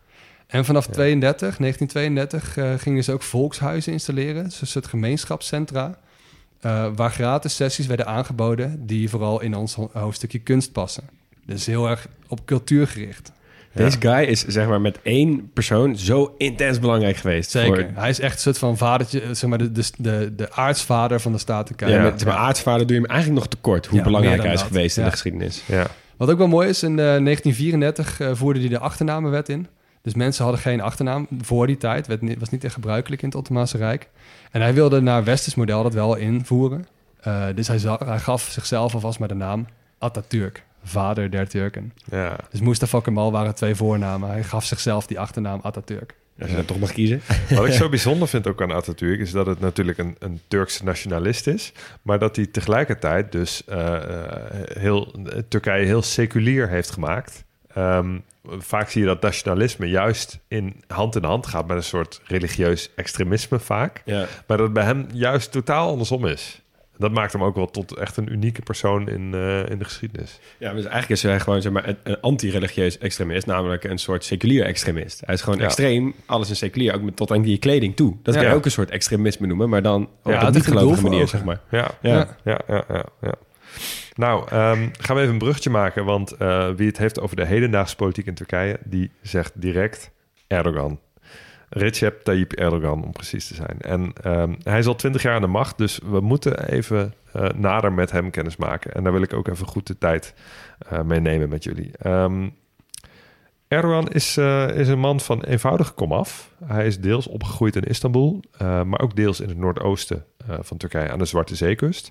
En vanaf Ja. tweeëndertig, negentien tweeëndertig uh, gingen ze ook volkshuizen installeren. Dus een soort gemeenschapscentra. Uh, waar gratis sessies werden aangeboden die vooral in ons ho- hoofdstukje kunst passen. Dus heel erg op cultuur gericht. Deze guy is zeg maar met één persoon zo intens belangrijk geweest. Zeker. Voor... Hij is echt een soort van vadertje, zeg maar de, de, de, de aartsvader van de staat Turkije. Ja, met zeg maar, aartsvader doe je hem eigenlijk nog tekort. Hoe Ja, belangrijk meer hij dan is dat. geweest in Ja. de geschiedenis. Ja. Wat ook wel mooi is, in uh, negentien vierendertig uh, voerde hij de achternamenwet in. Dus mensen hadden geen achternaam voor die tijd. Het was niet echt gebruikelijk in het Ottomaanse Rijk. En hij wilde naar westers model dat wel invoeren. Uh, dus hij, za- hij gaf zichzelf alvast maar de naam Atatürk, vader der Turken. Ja. Dus Mustafa Kemal waren twee voornamen. Hij gaf zichzelf die achternaam Atatürk. Als je dan toch mag kiezen. Wat ik zo bijzonder vind ook aan Atatürk is dat het natuurlijk een, een Turkse nationalist is, maar dat hij tegelijkertijd dus uh, uh, heel, Turkije heel seculier heeft gemaakt. Um, vaak zie je dat nationalisme juist in hand in hand gaat met een soort religieus extremisme vaak. Ja. Maar dat het bij hem juist totaal andersom is. Dat maakt hem ook wel tot echt een unieke persoon in, uh, in de geschiedenis. Ja, dus eigenlijk is hij gewoon zeg maar, een, een anti-religieus extremist, namelijk een soort seculier extremist. Hij is gewoon Ja. extreem, alles in seculier, ook met, tot aan die kleding toe. Dat Ja. kan je ook een soort extremisme noemen, maar dan op Ja, een het niet heeft een doel gelovige voor manier, ogen. zeg maar. Ja, Ja. ja, ja, ja. ja, ja. Nou, um, gaan we even een bruggetje maken, want uh, wie het heeft over de hedendaagse politiek in Turkije, die zegt direct Erdogan. Recep Tayyip Erdogan, om precies te zijn. En um, hij is al twintig jaar aan de macht, dus we moeten even uh, nader met hem kennis maken. En daar wil ik ook even goed de tijd uh, mee nemen met jullie. Um, Erdogan is, uh, is een man van eenvoudige komaf. Hij is deels opgegroeid in Istanbul, uh, maar ook deels in het noordoosten uh, van Turkije aan de Zwarte Zeekust.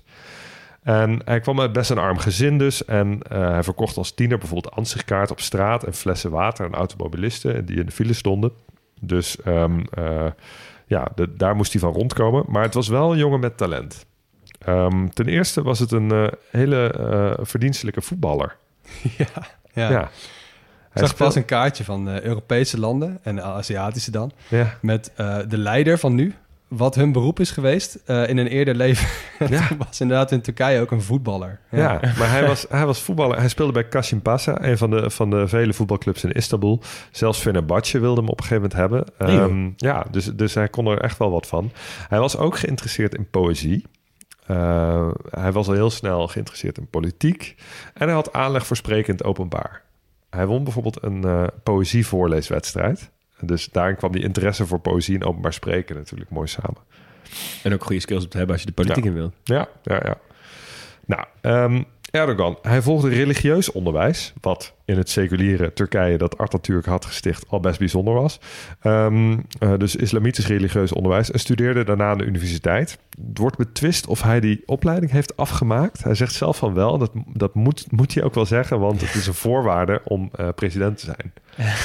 En hij kwam uit best een arm gezin dus. En uh, hij verkocht als tiener bijvoorbeeld ansichtkaarten op straat en flessen water aan automobilisten die in de file stonden. Dus um, uh, ja, de, daar moest hij van rondkomen. Maar het was wel een jongen met talent. Um, ten eerste was het een uh, hele uh, verdienstelijke voetballer. Ja, ja. Ja. Ik zag pas een kaartje van uh, Europese landen en Aziatische dan. Ja. Met uh, de leider van nu. Wat hun beroep is geweest uh, in een eerder leven. Ja. Toen was inderdaad in Turkije ook een voetballer. Ja, ja, maar hij was, hij was voetballer. Hij speelde bij Kasimpasa, een van de, van de vele voetbalclubs in Istanbul. Zelfs Fenerbahce wilde hem op een gegeven moment hebben. Nee, um, ja, dus, dus hij kon er echt wel wat van. Hij was ook geïnteresseerd in poëzie. Uh, hij was al heel snel geïnteresseerd in politiek. En hij had aanleg voor sprekend openbaar. Hij won bijvoorbeeld een uh, poëzievoorleeswedstrijd. Dus daarin kwam die interesse voor poëzie en openbaar spreken natuurlijk mooi samen. En ook goede skills op te hebben als je de politiek Ja. in wil. Ja, ja, ja. Nou, um, Erdogan, hij volgde religieus onderwijs, wat in het seculiere Turkije dat Atatürk had gesticht al best bijzonder was. Um, uh, dus islamitisch religieus onderwijs en studeerde daarna aan de universiteit. Het wordt betwist of hij die opleiding heeft afgemaakt. Hij zegt zelf van wel, dat, dat moet, moet hij ook wel zeggen, want het is een voorwaarde om uh, president te zijn.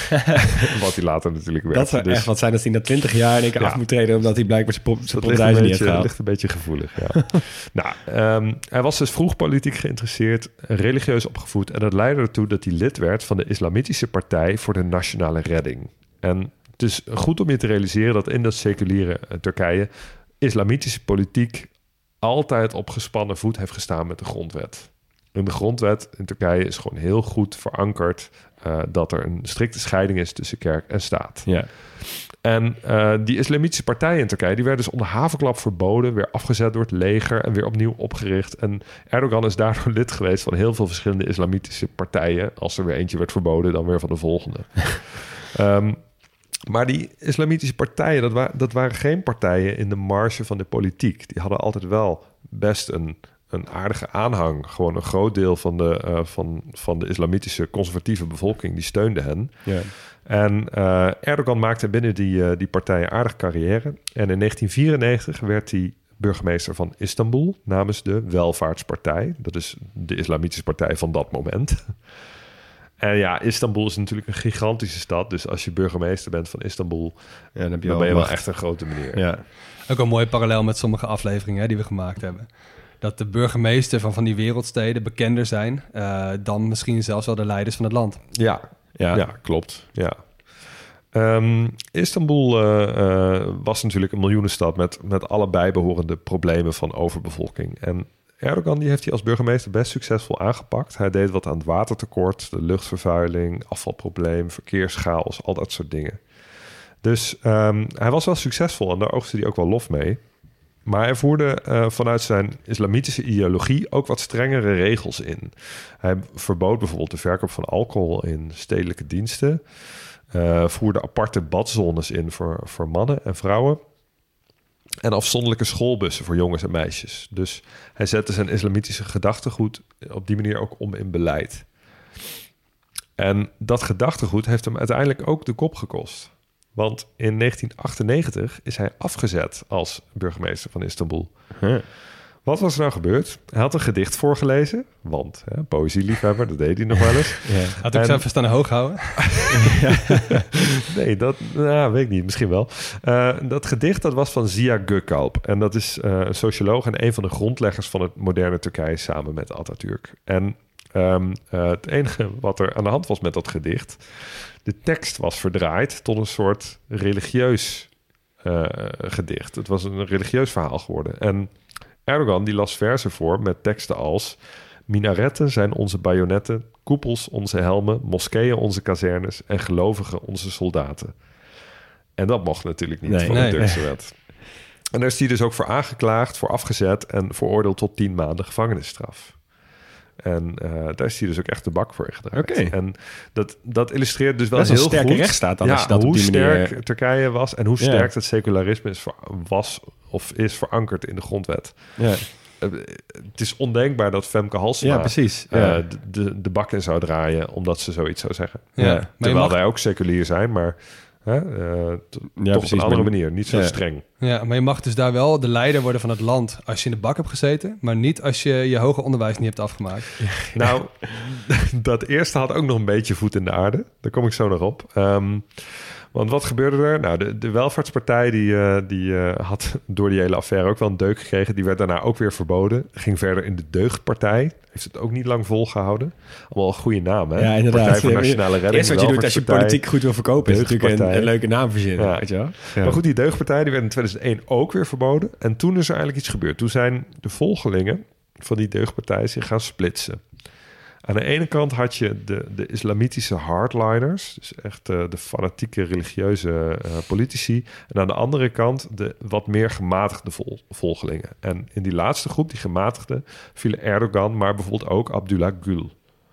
Wat hij later natuurlijk werd. Dat zou Dus- echt wat zijn als hij na twintig jaar in één keer Ja. af moet treden omdat hij blijkbaar zijn pop- zijn Dat ligt een, popreizen niet heeft beetje, gehaald. ligt een beetje gevoelig, ja. nou, um, hij was dus vroeg politiek geïnteresseerd, religieus opgevoed. En dat leidde ertoe dat hij lid werd van de Islamitische Partij voor de Nationale Redding. En het is goed om je te realiseren dat in dat seculiere uh, Turkije islamitische politiek altijd op gespannen voet heeft gestaan met de grondwet. En de grondwet in Turkije is gewoon heel goed verankerd uh, dat er een strikte scheiding is tussen kerk en staat. Ja. En uh, die islamitische partijen in Turkije, die werden dus onder havenklap verboden, weer afgezet door het leger en weer opnieuw opgericht. En Erdogan is daardoor lid geweest van heel veel verschillende islamitische partijen. Als er weer eentje werd verboden, dan weer van de volgende. um, maar die islamitische partijen, dat, wa- dat waren geen partijen in de marge van de politiek. Die hadden altijd wel best een, een aardige aanhang. Gewoon een groot deel van de, uh, van, van de islamitische conservatieve bevolking, die steunde hen. Ja. En uh, Erdogan maakte binnen die, uh, die partijen aardig carrière. En in negentien vierennegentig werd hij burgemeester van Istanbul namens de Welvaartspartij. Dat is de islamitische partij van dat moment. En ja, Istanbul is natuurlijk een gigantische stad. Dus als je burgemeester bent van Istanbul, Ja, dan heb je dan wel ben je wel macht. echt een grote meneer. Ja. Ook een mooi parallel met sommige afleveringen hè, die we gemaakt hebben. Dat de burgemeester van van die wereldsteden bekender zijn uh, dan misschien zelfs wel de leiders van het land. Ja, Ja. ja, klopt. Ja. Um, Istanbul uh, uh, was natuurlijk een miljoenenstad met, met alle bijbehorende problemen van overbevolking. En Erdogan die heeft hij als burgemeester best succesvol aangepakt. Hij deed wat aan het watertekort, de luchtvervuiling, afvalprobleem, verkeerschaos, al dat soort dingen. Dus um, hij was wel succesvol en daar oogste hij ook wel lof mee. Maar hij voerde uh, vanuit zijn islamitische ideologie ook wat strengere regels in. Hij verbood bijvoorbeeld de verkoop van alcohol in stedelijke diensten. Uh, voerde aparte badzones in voor, voor mannen en vrouwen. En afzonderlijke schoolbussen voor jongens en meisjes. Dus hij zette zijn islamitische gedachtegoed op die manier ook om in beleid. En dat gedachtegoed heeft hem uiteindelijk ook de kop gekost. Want in negentien achtennegentig is hij afgezet als burgemeester van Istanbul. Huh. Wat was er nou gebeurd? Hij had een gedicht voorgelezen, want hè, poëzieliefhebber, dat deed hij nog wel eens. Ja. Had ik zelf verstandig hoog houden? Nee, dat nou, weet ik niet, misschien wel. Uh, dat gedicht dat was van Ziya Gökalp. En dat is uh, een socioloog en een van de grondleggers van het moderne Turkije samen met Atatürk. En um, uh, het enige wat er aan de hand was met dat gedicht, de tekst was verdraaid tot een soort religieus uh, gedicht. Het was een religieus verhaal geworden. En Erdogan die las verzen voor met teksten als: minaretten zijn onze bajonetten, koepels onze helmen, moskeeën onze kazernes en gelovigen onze soldaten. En dat mocht natuurlijk niet nee, van de nee, Turkse nee. wet. En daar is hij dus ook voor aangeklaagd, voor afgezet en veroordeeld tot tien maanden gevangenisstraf. En uh, daar is hij dus ook echt de bak voor gedraaid. Okay. En dat, dat illustreert dus wel heel goed... Dat is een sterke rechtsstaat dan ja, als je dat hoe op die manier... sterk Turkije was en hoe sterk yeah. het secularisme is, was of is verankerd in de grondwet. Yeah. Uh, het is ondenkbaar dat Femke Halsema ja, precies. Uh, ja. de, de, de bak in zou draaien omdat ze zoiets zou zeggen. Ja. Ja. Terwijl mag... wij ook seculier zijn, maar... Hè, uh, t- ja, toch precies, op een andere maar... manier, niet zo ja. streng. Ja, maar je mag dus daar wel de leider worden van het land als je in de bak hebt gezeten, maar niet als je je hoger onderwijs niet hebt afgemaakt. Nou, dat eerste had ook nog een beetje voet in de aarde. Daar kom ik zo nog op. Um, want wat gebeurde er? Nou, de, de welvaartspartij die, uh, die uh, had door die hele affaire ook wel een deuk gekregen. Die werd daarna ook weer verboden. Ging verder in de deugdpartij. Heeft het ook niet lang volgehouden. Allemaal een goede naam, hè? Ja, inderdaad. Partij voor Nationale Redding. Eerst wat je doet als je politiek goed wil verkopen, is natuurlijk een, een leuke naam verzinnen. Ja. Weet je wel? Ja. Maar goed, die deugdpartij die werd in tweeduizend één ook weer verboden. En toen is er eigenlijk iets gebeurd. Toen zijn de volgelingen van die deugdpartij zich gaan splitsen. Aan de ene kant had je de, de islamitische hardliners, dus echt uh, de fanatieke religieuze uh, politici. En aan de andere kant de wat meer gematigde vol, volgelingen. En in die laatste groep, die gematigde, vielen Erdogan, maar bijvoorbeeld ook Abdullah Gül.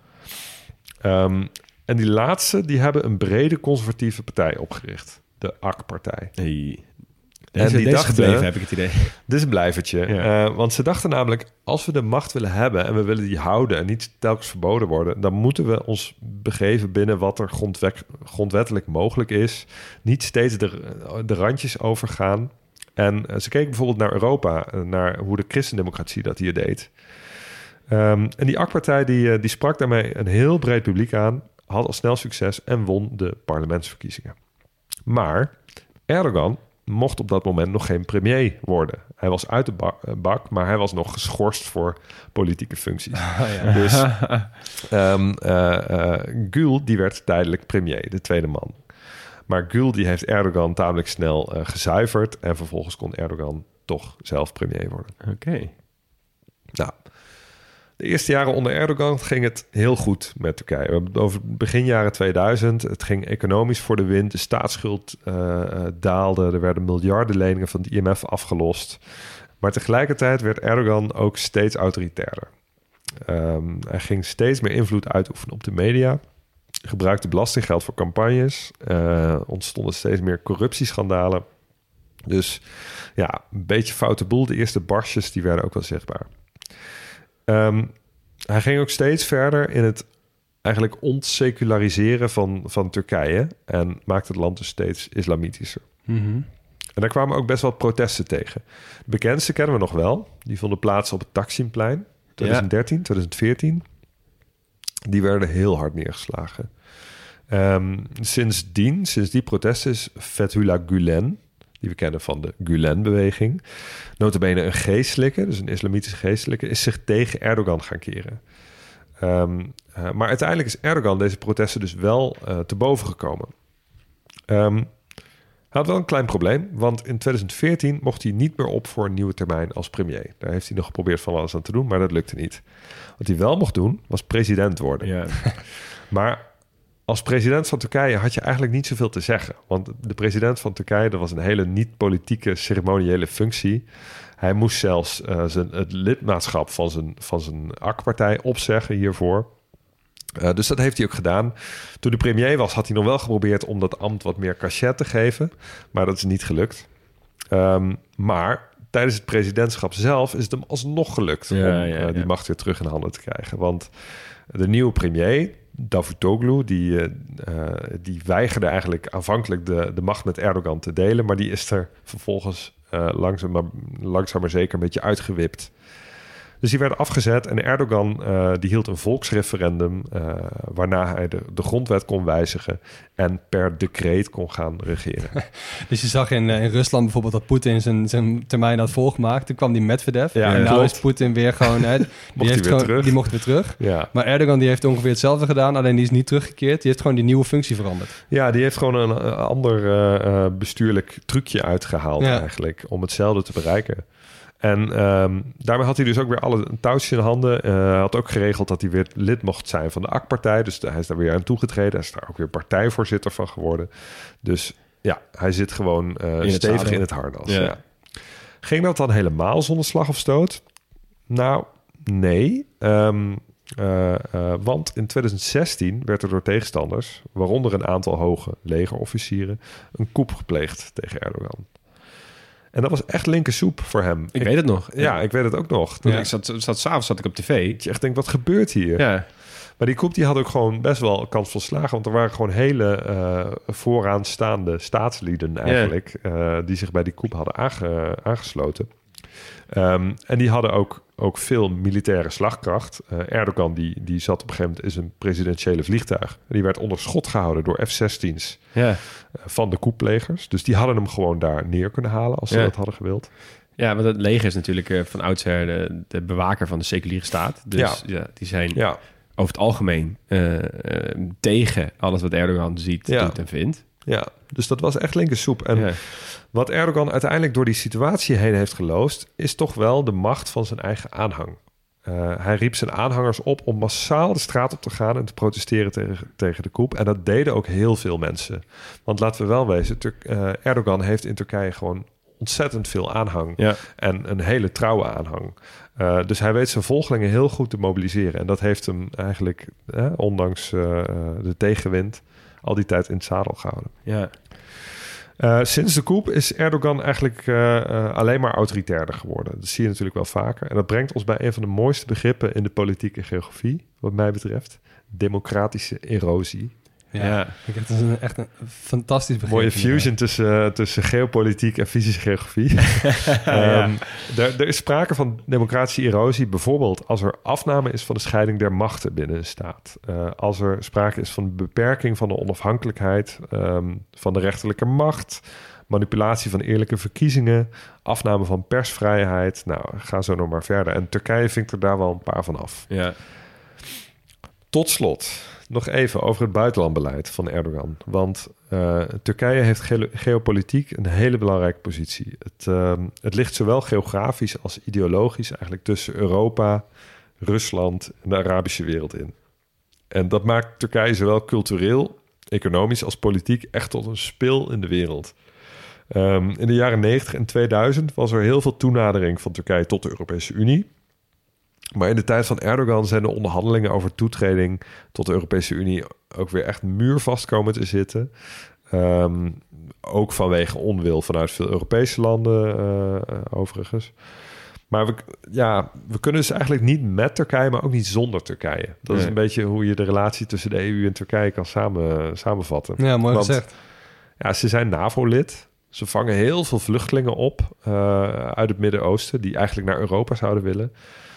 Um, en die laatste, die hebben een brede conservatieve partij opgericht. De A K-partij. Hey. Deze, en die deze dachten, gebleven, heb ik het idee. Dit is een blijvertje. Ja. Uh, want ze dachten namelijk, als we de macht willen hebben en we willen die houden en niet telkens verboden worden, dan moeten we ons begeven binnen wat er grondwet, grondwettelijk mogelijk is. Niet steeds de, de randjes overgaan. En uh, ze keken bijvoorbeeld naar Europa, uh, naar hoe de christendemocratie dat hier deed. Um, en die A K-partij die, uh, die sprak daarmee een heel breed publiek aan, had al snel succes en won de parlementsverkiezingen. Maar Erdogan mocht op dat moment nog geen premier worden. Hij was uit de bak, maar hij was nog geschorst voor politieke functies. Oh, ja. Dus um, uh, uh, Gül, die werd tijdelijk premier, de tweede man. Maar Gül, die heeft Erdogan tamelijk snel uh, gezuiverd en vervolgens kon Erdogan toch zelf premier worden. Oké. Okay. Nou, de eerste jaren onder Erdogan ging het heel goed met Turkije. We hebben het over begin jaren tweeduizend. Het ging economisch voor de wind. De staatsschuld uh, uh, daalde. Er werden miljarden leningen van het I M F afgelost. Maar tegelijkertijd werd Erdogan ook steeds autoritairder. Um, hij ging steeds meer invloed uitoefenen op de media. Gebruikte belastinggeld voor campagnes. Uh, ontstonden steeds meer corruptieschandalen. Dus ja, een beetje foute boel. De eerste barstjes die werden ook wel zichtbaar. Um, hij ging ook steeds verder in het eigenlijk ontseculariseren van, van Turkije en maakte het land dus steeds islamitischer. Mm-hmm. En daar kwamen ook best wel protesten tegen. De bekendste kennen we nog wel. Die vonden plaats op het Taksimplein, twintig dertien, twintig veertien. Die werden heel hard neergeslagen. Um, sindsdien, sinds die protesten is Fethullah Gülen, die we kennen van de Gülen-beweging, nota bene een geestelijke, dus een islamitische geestelijke, is zich tegen Erdogan gaan keren. Um, uh, maar uiteindelijk is Erdogan deze protesten dus wel uh, te boven gekomen. Um, hij had wel een klein probleem, want in twintig veertien mocht hij niet meer op voor een nieuwe termijn als premier. Daar heeft hij nog geprobeerd van alles aan te doen, maar dat lukte niet. Wat hij wel mocht doen, was president worden. Ja. Maar als president van Turkije had je eigenlijk niet zoveel te zeggen. Want de president van Turkije, dat was een hele niet-politieke, ceremoniële functie. Hij moest zelfs uh, zijn, het lidmaatschap van zijn, van zijn A K-partij opzeggen hiervoor. Uh, dus dat heeft hij ook gedaan. Toen de premier was, had hij nog wel geprobeerd om dat ambt wat meer cachet te geven. Maar dat is niet gelukt. Um, maar tijdens het presidentschap zelf is het hem alsnog gelukt ja, om ja, uh, die ja. macht weer terug in handen te krijgen. Want de nieuwe premier, Davutoglu, die, uh, die weigerde eigenlijk aanvankelijk de, de macht met Erdogan te delen. Maar die is er vervolgens uh, langzaam, maar, langzaam maar zeker een beetje uitgewipt. Dus die werd afgezet en Erdogan uh, die hield een volksreferendum... Uh, waarna hij de, de grondwet kon wijzigen en per decreet kon gaan regeren. Dus je zag in, in Rusland bijvoorbeeld dat Poetin zijn, zijn termijn had volgemaakt. Toen kwam die Medvedev ja, en nou is Poetin weer gewoon... Hè, die, mocht heeft weer gewoon terug. die mocht weer terug. Ja. Maar Erdogan die heeft ongeveer hetzelfde gedaan, alleen die is niet teruggekeerd. Die heeft gewoon die nieuwe functie veranderd. Ja, die heeft gewoon een, een ander uh, bestuurlijk trucje uitgehaald ja. eigenlijk... om hetzelfde te bereiken. En um, daarmee had hij dus ook weer alle touwtjes in handen. Hij uh, had ook geregeld dat hij weer lid mocht zijn van de A K-partij. Dus hij is daar weer aan toegetreden. Hij is daar ook weer partijvoorzitter van geworden. Dus ja, hij zit gewoon uh, in stevig het in het harnas. Ja. Ja. Ging dat dan helemaal zonder slag of stoot? Nou, nee. Um, uh, uh, want in twintig zestien werd er door tegenstanders... waaronder een aantal hoge legerofficieren... een coup gepleegd tegen Erdogan. En dat was echt linkersoep voor hem. Ik, ik weet het nog. Ja, ja, ik weet het ook nog. Ja. Ik zat, zat, s'avonds zat ik op tv. Dat je echt denkt, wat gebeurt hier? Ja. Maar die coup die had ook gewoon best wel kans van slagen. Want er waren gewoon hele uh, vooraanstaande staatslieden eigenlijk... Ja. Uh, die zich bij die coup hadden aange, aangesloten. Um, en die hadden ook, ook veel militaire slagkracht. Uh, Erdogan die, die zat op een gegeven moment in zijn presidentiële vliegtuig. Die werd onder schot gehouden door F zestien's ja. uh, van de coupplegers. Dus die hadden hem gewoon daar neer kunnen halen als ze ja. dat hadden gewild. Ja, want het leger is natuurlijk uh, van oudsher de, de bewaker van de seculiere staat. Dus ja. Ja, die zijn ja. over het algemeen uh, uh, tegen alles wat Erdogan ziet, ja. doet en vindt. Ja, dus dat was echt linkersoep. En ja. wat Erdogan uiteindelijk door die situatie heen heeft geloosd... is toch wel de macht van zijn eigen aanhang. Uh, hij riep zijn aanhangers op om massaal de straat op te gaan... en te protesteren tegen, tegen de coup. En dat deden ook heel veel mensen. Want laten we wel wezen, Tur- uh, Erdogan heeft in Turkije gewoon ontzettend veel aanhang. Ja. En een hele trouwe aanhang. Uh, dus hij weet zijn volgelingen heel goed te mobiliseren. En dat heeft hem eigenlijk, eh, ondanks uh, de tegenwind... al die tijd in het zadel gehouden. Ja. Uh, sinds de coup is Erdogan eigenlijk uh, uh, alleen maar autoritairder geworden. Dat zie je natuurlijk wel vaker. En dat brengt ons bij een van de mooiste begrippen in de politieke geografie, wat mij betreft. Democratische erosie. Ja, ja. Dat is een, echt een fantastisch begrip. Mooie fusion tussen, uh, tussen geopolitiek en fysische geografie. ja. um, er, er is sprake van democratische erosie, bijvoorbeeld als er afname is van de scheiding der machten binnen een staat. Uh, als er sprake is van beperking van de onafhankelijkheid um, van de rechterlijke macht, manipulatie van eerlijke verkiezingen, afname van persvrijheid. Nou, ga zo nog maar verder. En Turkije vinkt er daar wel een paar van af. Ja. Tot slot nog even over het buitenlandbeleid van Erdogan. Want uh, Turkije heeft ge- geopolitiek een hele belangrijke positie. Het, uh, het ligt zowel geografisch als ideologisch eigenlijk tussen Europa, Rusland en de Arabische wereld in. En dat maakt Turkije zowel cultureel, economisch als politiek echt tot een spil in de wereld. Um, in de jaren negentig en tweeduizend was er heel veel toenadering van Turkije tot de Europese Unie. Maar in de tijd van Erdogan zijn de onderhandelingen over toetreding tot de Europese Unie ook weer echt muurvast komen te zitten. Um, ook vanwege onwil vanuit veel Europese landen uh, overigens. Maar we, ja, we kunnen dus eigenlijk niet met Turkije, maar ook niet zonder Turkije. Dat nee. is een beetje hoe je de relatie tussen de E U en Turkije kan samen, samenvatten. Ja, mooi Want, gezegd. Ja, ze zijn NAVO-lid. Ze vangen heel veel vluchtelingen op uh, uit het Midden-Oosten die eigenlijk naar Europa zouden willen.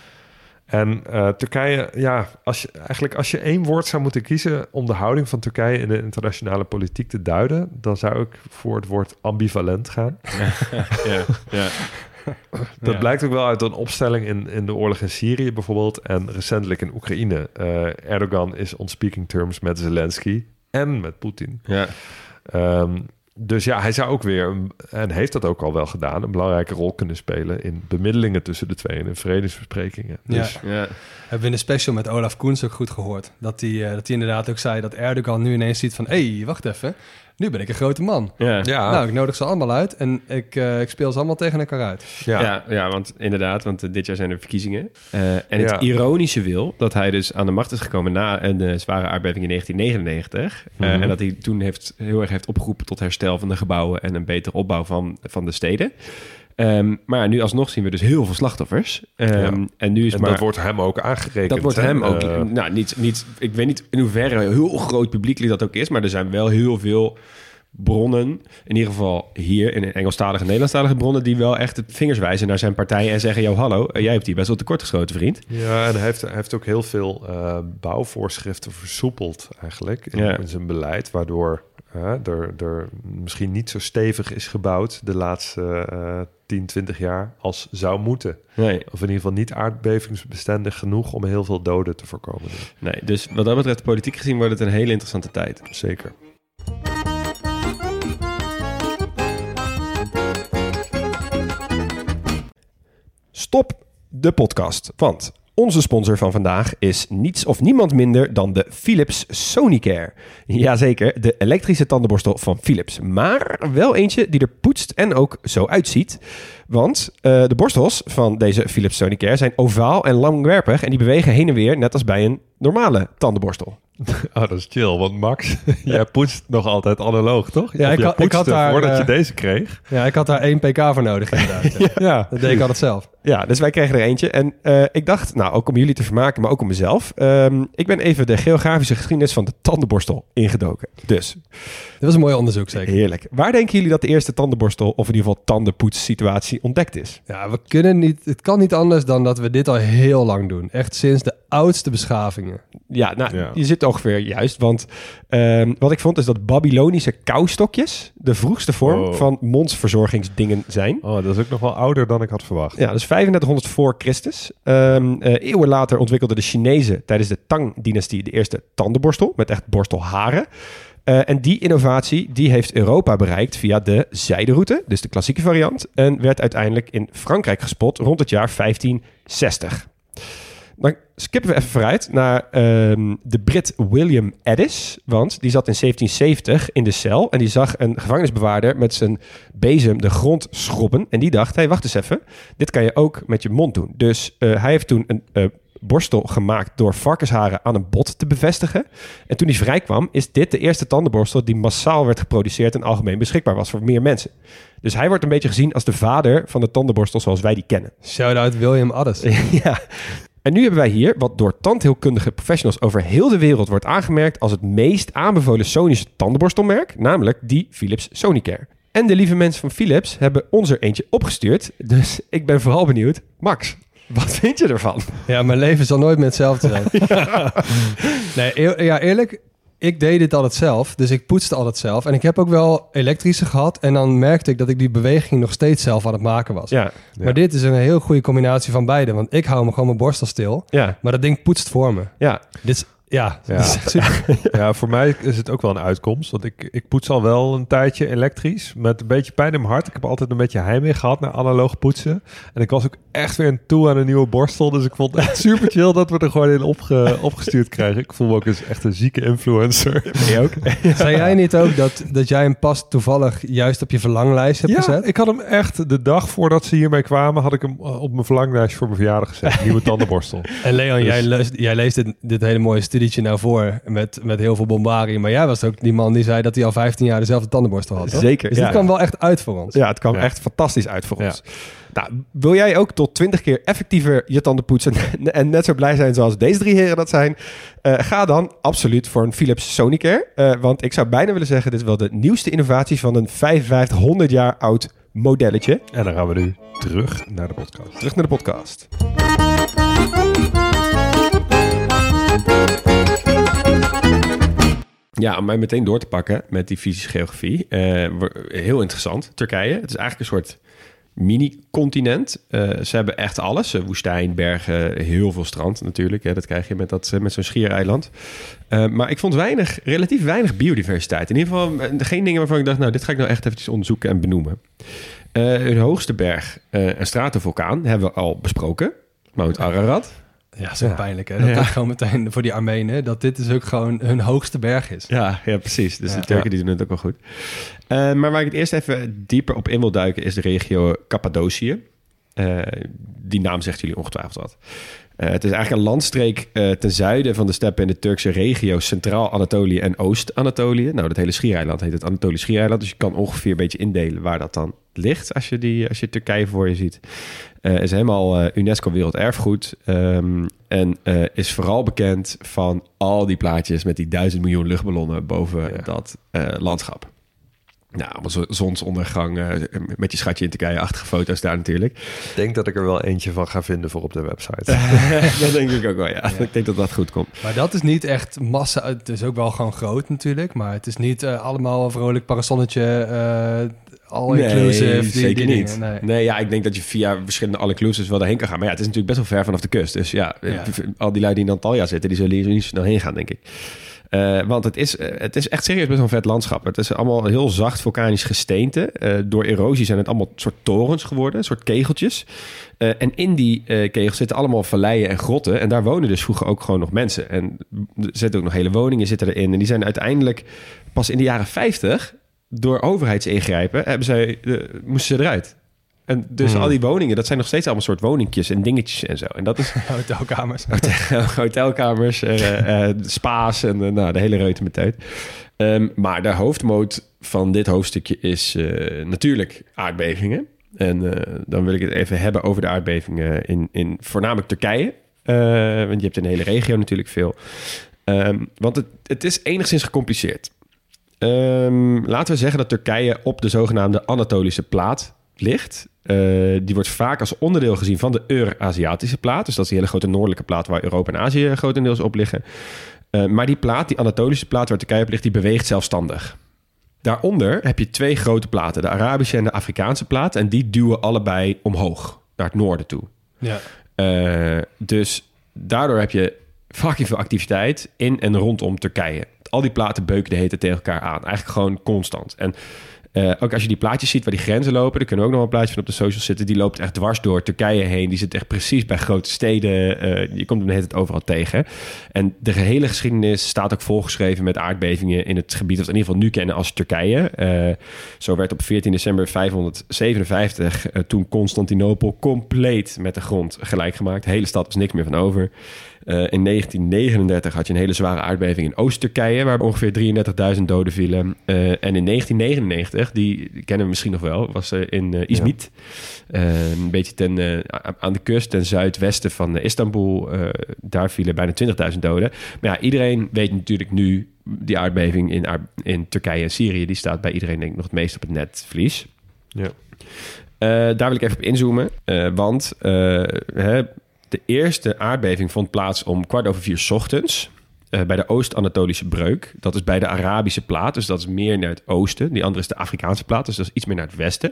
En uh, Turkije, ja, als je, eigenlijk als je één woord zou moeten kiezen om de houding van Turkije in de internationale politiek te duiden, dan zou ik voor het woord ambivalent gaan. ja, ja. Dat ja. blijkt ook wel uit een opstelling in, in de oorlog in Syrië bijvoorbeeld en recentelijk in Oekraïne. Uh, Erdogan is on speaking terms met Zelensky en met Poetin. Ja. Um, Dus ja, hij zou ook weer, en heeft dat ook al wel gedaan, een belangrijke rol kunnen spelen in bemiddelingen tussen de twee en in vredesbesprekingen. Dus, ja. Ja. Hebben we in de special met Olaf Koens ook goed gehoord. Dat hij, uh, dat hij inderdaad ook zei dat Erdogan nu ineens ziet van, hé, hey, wacht even. nu ben ik een grote man. Ja. Ja. Nou, ik nodig ze allemaal uit en ik, uh, ik speel ze allemaal tegen elkaar uit. Ja. Ja, ja, want inderdaad, want uh, dit jaar zijn er verkiezingen. Uh, en het Ja. ironische wil dat hij dus aan de macht is gekomen na een uh, zware aardbeving in negentien negenennegentig. Uh, Mhm. En dat hij toen heeft, heel erg heeft opgeroepen tot herstel van de gebouwen en een betere opbouw van, van de steden. Um, maar nu alsnog zien we dus heel veel slachtoffers. Um, Ja. En nu is En maar... dat wordt hem ook aangerekend. Dat wordt hè? hem ook... Uh, nou, niet, niet, ik weet niet in hoeverre een heel groot publiek dat ook is, maar er zijn wel heel veel bronnen, in ieder geval hier in Engelstalige en Nederlandstalige bronnen, die wel echt het vingers wijzen naar zijn partij en zeggen, yo, hallo, uh, jij hebt hier best wel tekortgeschoten, vriend. Ja, en hij heeft, hij heeft ook heel veel uh, bouwvoorschriften versoepeld eigenlijk in, Ja. in zijn beleid, waardoor uh, er, er misschien niet zo stevig is gebouwd de laatste uh, tien, twintig jaar als zou moeten. Nee. Of in ieder geval niet aardbevingsbestendig genoeg om heel veel doden te voorkomen. Nee, dus wat dat betreft, politiek gezien, wordt het een hele interessante tijd. Zeker. Stop de podcast, want onze sponsor van vandaag is niets of niemand minder dan de Philips Sonicare. Jazeker, de elektrische tandenborstel van Philips. Maar wel eentje die er poetst en ook zo uitziet. Want uh, de borstels van deze Philips Sonicare zijn ovaal en langwerpig en die bewegen heen en weer net als bij een normale tandenborstel. Oh, dat is chill, want Max, jij poetst nog altijd analoog, toch? Ja, Of ik jij had- ik had poetste daar, voordat je uh, deze kreeg. Ja, ik had daar één pk voor nodig inderdaad. Ja. Ja, Dat deed ik altijd zelf. Ja, dus wij kregen er eentje. En uh, ik dacht, nou, ook om jullie te vermaken, maar ook om mezelf. Um, ik ben even de geografische geschiedenis van de tandenborstel ingedoken. Dus, Dit was een mooi onderzoek, zeker. heerlijk. Waar denken jullie dat de eerste tandenborstel, of in ieder geval tandenpoetssituatie, ontdekt is? Ja, we kunnen niet, het kan niet anders dan dat we dit al heel lang doen. Echt sinds de oudste beschavingen. Ja, nou, Ja. je zit ongeveer juist. Want um, wat ik vond is dat Babylonische kauwstokjes de vroegste vorm Oh. van mondsverzorgingsdingen zijn. Oh, dat is ook nog wel ouder dan ik had verwacht. Ja, dus vijfendertighonderd voor Christus. Um, uh, eeuwen later ontwikkelden de Chinezen tijdens de Tang-dynastie de eerste tandenborstel met echt borstelharen. Uh, en die innovatie die heeft Europa bereikt via de zijderoute, dus de klassieke variant, en werd uiteindelijk in Frankrijk gespot rond het jaar vijftienzestig. Dan skippen we even vooruit naar um, de Brit William Addis, want die zat in zeventienzeventig in de cel en die zag een gevangenisbewaarder met zijn bezem de grond schrobben en die dacht, hé, hey, wacht eens even, dit kan je ook met je mond doen. Dus uh, hij heeft toen een uh, borstel gemaakt door varkensharen aan een bot te bevestigen. En toen hij vrij kwam, is dit de eerste tandenborstel die massaal werd geproduceerd en algemeen beschikbaar was voor meer mensen. Dus hij wordt een beetje gezien als de vader van de tandenborstel zoals wij die kennen. Shout-out William Addis. Ja. En nu hebben wij hier wat door tandheelkundige professionals over heel de wereld wordt aangemerkt als het meest aanbevolen Sonische tandenborstelmerk, namelijk die Philips Sonicare. En de lieve mensen van Philips hebben ons er eentje opgestuurd, dus ik ben vooral benieuwd. Max, wat vind je ervan? Ja, mijn leven zal nooit meer hetzelfde zijn. Nee, eer- ja, eerlijk, ik deed dit altijd zelf. Dus ik poetste altijd zelf. En ik heb ook wel elektrische gehad. En dan merkte ik dat ik die beweging nog steeds zelf aan het maken was. Ja, Maar dit is een heel goede combinatie van beide. Want ik hou me gewoon mijn borstel stil. ja, Maar dat ding poetst voor me. ja. Dit is, ja, Ja. dit is echt super. Ja, voor mij is het ook wel een uitkomst. Want ik, ik poets al wel een tijdje elektrisch. Met een beetje pijn in mijn hart. Ik heb altijd een beetje heimwee gehad naar analoog poetsen. En ik was ook echt weer toe aan een nieuwe borstel. Dus ik vond het echt super chill dat we er gewoon in opge, opgestuurd krijgen. Ik voel me ook als echt een zieke influencer. Ben ook? Zei jij niet ook dat, dat jij hem pas toevallig juist op je verlanglijst hebt Ja, gezet? ik had hem echt de dag voordat ze hiermee kwamen... had ik hem uh, op mijn verlanglijst voor mijn verjaardag gezet. Nieuwe tandenborstel. En Leon, Dus- jij, leest, jij leest dit, dit hele mooie studietje nou voor met, met heel veel bombardie. Maar jij was ook die man die zei dat hij al vijftien jaar dezelfde tandenborstel had, toch? Zeker, Dus ja. dit kwam wel echt uit voor ons. Ja, het kwam Ja. echt fantastisch uit voor Ja. ons. Nou, wil jij ook tot twintig keer effectiever je tanden poetsen en net zo blij zijn zoals deze drie heren dat zijn? Uh, ga dan absoluut voor een Philips Sonicare. Uh, want ik zou bijna willen zeggen, dit is wel de nieuwste innovatie van een vijfenvijftighonderd jaar oud modelletje. En dan gaan we nu terug naar de podcast. Terug naar de podcast. Ja, om mij meteen door te pakken met die fysische geografie. Uh, heel interessant. Turkije. Het is eigenlijk een soort mini-continent. Uh, ze hebben echt alles. Uh, woestijn, bergen, heel veel strand natuurlijk. Hè. Dat krijg je met, dat, met zo'n schiereiland. Uh, maar ik vond weinig, relatief weinig biodiversiteit. In ieder geval uh, geen dingen waarvan ik dacht... nou, dit ga ik nou echt eventjes onderzoeken en benoemen. Uh, de hoogste berg, uh, een stratovulkaan, hebben we al besproken. Mount Ararat. Ja, dat is ook ja. pijnlijk, hè? Dat ja. gewoon meteen voor die Armenen, dat dit dus ook gewoon hun hoogste berg is. Ja, ja precies. Dus ja. de Turken die doen het ook wel goed. Uh, maar waar ik het eerst even dieper op in wil duiken, is de regio Cappadocië. Uh, die naam zegt jullie ongetwijfeld wat. Uh, het is eigenlijk een landstreek uh, ten zuiden van de steppen in de Turkse regio Centraal-Anatolië en Oost-Anatolië. Nou, dat hele schiereiland heet het Anatolisch schiereiland. Dus je kan ongeveer een beetje indelen waar dat dan ligt als je, die, als je Turkije voor je ziet. Uh, is helemaal uh, UNESCO Werelderfgoed. Um, en uh, is vooral bekend van al die plaatjes met die duizend miljoen luchtballonnen boven ja. dat uh, landschap. Nou, allemaal zonsondergang uh, met je schatje in Turkije-achtige foto's daar natuurlijk. Ik denk dat ik er wel eentje van ga vinden voor op de website. Dat denk ik ook wel, ja. ja. Ik denk dat dat goed komt. Maar dat is niet echt massa. Het is ook wel gewoon groot natuurlijk. Maar het is niet uh, allemaal een vrolijk parasonnetje, uh, all-inclusive. Nee, die, zeker die niet. Nee. nee, ja, ik denk dat je via verschillende all-inclusives wel daarheen kan gaan. Maar ja, het is natuurlijk best wel ver vanaf de kust. Dus ja, ja. al die lui die in Antalya zitten, die zullen hier niet zo snel heen gaan, denk ik. Uh, want het is, uh, het is echt serieus best wel een vet landschap. Het is allemaal heel zacht vulkanisch gesteente. Uh, door erosie zijn het allemaal soort torens geworden, soort kegeltjes. Uh, en in die uh, kegels zitten allemaal valleien en grotten. En daar wonen dus vroeger ook gewoon nog mensen. En er zitten ook nog hele woningen zitten erin. En die zijn uiteindelijk pas in de jaren vijftig... door overheidsingrijpen hebben zij, uh, moesten ze eruit. En dus hmm. al die woningen, dat zijn nog steeds allemaal soort woningjes en dingetjes en zo. En dat is hotelkamers. Hotel, hotelkamers, uh, uh, spa's en uh, nou, de hele reuten met uit. Um, maar de hoofdmoot van dit hoofdstukje is uh, natuurlijk aardbevingen. En uh, dan wil ik het even hebben over de aardbevingen in, in voornamelijk Turkije. Uh, want je hebt in de hele regio natuurlijk veel. Um, want het, het is enigszins gecompliceerd. Um, laten we zeggen dat Turkije op de zogenaamde Anatolische plaat ligt. Uh, die wordt vaak als onderdeel gezien van de Euraziatische plaat. Dus dat is die hele grote noordelijke plaat waar Europa en Azië grotendeels op liggen. Uh, maar die plaat, die Anatolische plaat waar Turkije op ligt, die beweegt zelfstandig. Daaronder heb je twee grote platen, de Arabische en de Afrikaanse plaat. En die duwen allebei omhoog, naar het noorden toe. Ja. Uh, dus daardoor heb je fucking veel activiteit in en rondom Turkije. Al die platen beuken de hele tijd tegen elkaar aan. Eigenlijk gewoon constant. En Uh, ook als je die plaatjes ziet waar die grenzen lopen, er kunnen ook nog wel een plaatje van op de socials zitten, die loopt echt dwars door Turkije heen. Die zit echt precies bij grote steden. Uh, je komt hem de hele tijd overal tegen. En de gehele geschiedenis staat ook volgeschreven met aardbevingen in het gebied dat we in ieder geval nu kennen als Turkije. Uh, zo werd op veertien december vijfhonderdzevenenvijftig uh, toen Constantinopel compleet met de grond gelijk gemaakt. De hele stad was niks meer van over. Uh, in negentien negenendertig had je een hele zware aardbeving in Oost-Turkije, waar ongeveer drieëndertigduizend doden vielen. Uh, en in negentien negenennegentig, die kennen we misschien nog wel, was uh, in uh, Izmit. Ja. Uh, een beetje ten, uh, aan de kust, ten zuidwesten van uh, Istanbul. Uh, daar vielen bijna twintigduizend doden. Maar ja, iedereen weet natuurlijk nu, die aardbeving in, in Turkije en Syrië, die staat bij iedereen denk ik nog het meest op het netvlies. Ja. Uh, daar wil ik even op inzoomen, uh, want Uh, hè, de eerste aardbeving vond plaats om kwart over vier 's ochtends uh, bij de Oost-Anatolische breuk. Dat is bij de Arabische plaat, dus dat is meer naar het oosten. Die andere is de Afrikaanse plaat, dus dat is iets meer naar het westen.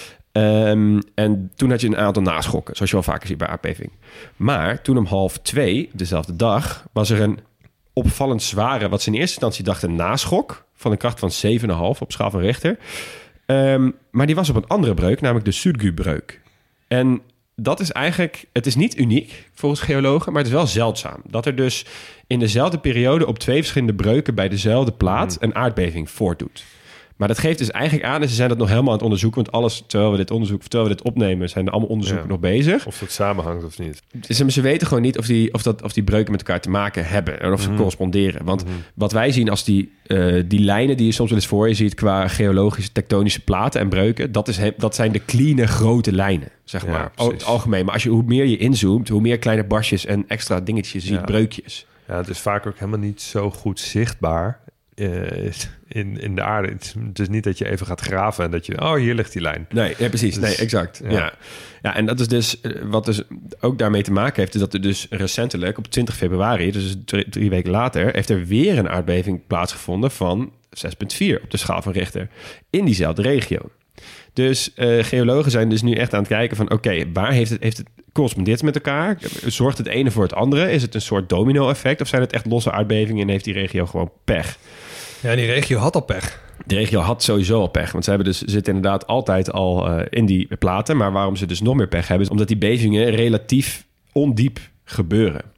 Um, en toen had je een aantal naschokken, zoals je wel vaker ziet bij aardbeving. Maar toen om half twee, dezelfde dag, was er een opvallend zware, wat ze in eerste instantie dachten, een naschok van een kracht van zeven komma vijf op schaal van Richter. Um, maar die was op een andere breuk, namelijk de Surgu-breuk. En dat is eigenlijk, het is niet uniek volgens geologen, maar het is wel zeldzaam. Dat er dus in dezelfde periode op twee verschillende breuken bij dezelfde plaat een aardbeving voortdoet. Maar dat geeft dus eigenlijk aan, en ze zijn dat nog helemaal aan het onderzoeken, want alles, terwijl we dit onderzoek, terwijl we dit opnemen, zijn er allemaal onderzoeken ja. nog bezig. Of dat samenhangt of niet. Ze, ze weten gewoon niet of die, of, dat, of die breuken met elkaar te maken hebben en of ze mm-hmm. corresponderen. Want mm-hmm. wat wij zien als die, uh, die lijnen die je soms wel eens voor je ziet qua geologische, tektonische platen en breuken, dat, is, dat zijn de clean grote lijnen, zeg maar. Ja, o, het algemeen. Maar als je, hoe meer je inzoomt, hoe meer kleine barstjes en extra dingetjes je ziet, ja. breukjes. Ja, het is vaak ook helemaal niet zo goed zichtbaar Uh, in, in de aarde. Het is, het is niet dat je even gaat graven en dat je, oh, hier ligt die lijn. Nee, ja, precies. Dus, nee, exact. Ja. Ja. ja, en dat is dus, wat dus ook daarmee te maken heeft, is dat er dus recentelijk op twintig februari, dus drie, drie weken later, heeft er weer een aardbeving plaatsgevonden van zes komma vier op de schaal van Richter in diezelfde regio. Dus uh, geologen zijn dus nu echt aan het kijken van, oké, okay, waar heeft het, heeft het correspondeert met elkaar? Zorgt het ene voor het andere? Is het een soort domino-effect? Of zijn het echt losse aardbevingen en heeft die regio gewoon pech? Ja, die regio had al pech. De regio had sowieso al pech. Want ze hebben dus, zitten inderdaad altijd al uh, in die platen. Maar waarom ze dus nog meer pech hebben, is omdat die bevingen relatief ondiep gebeuren.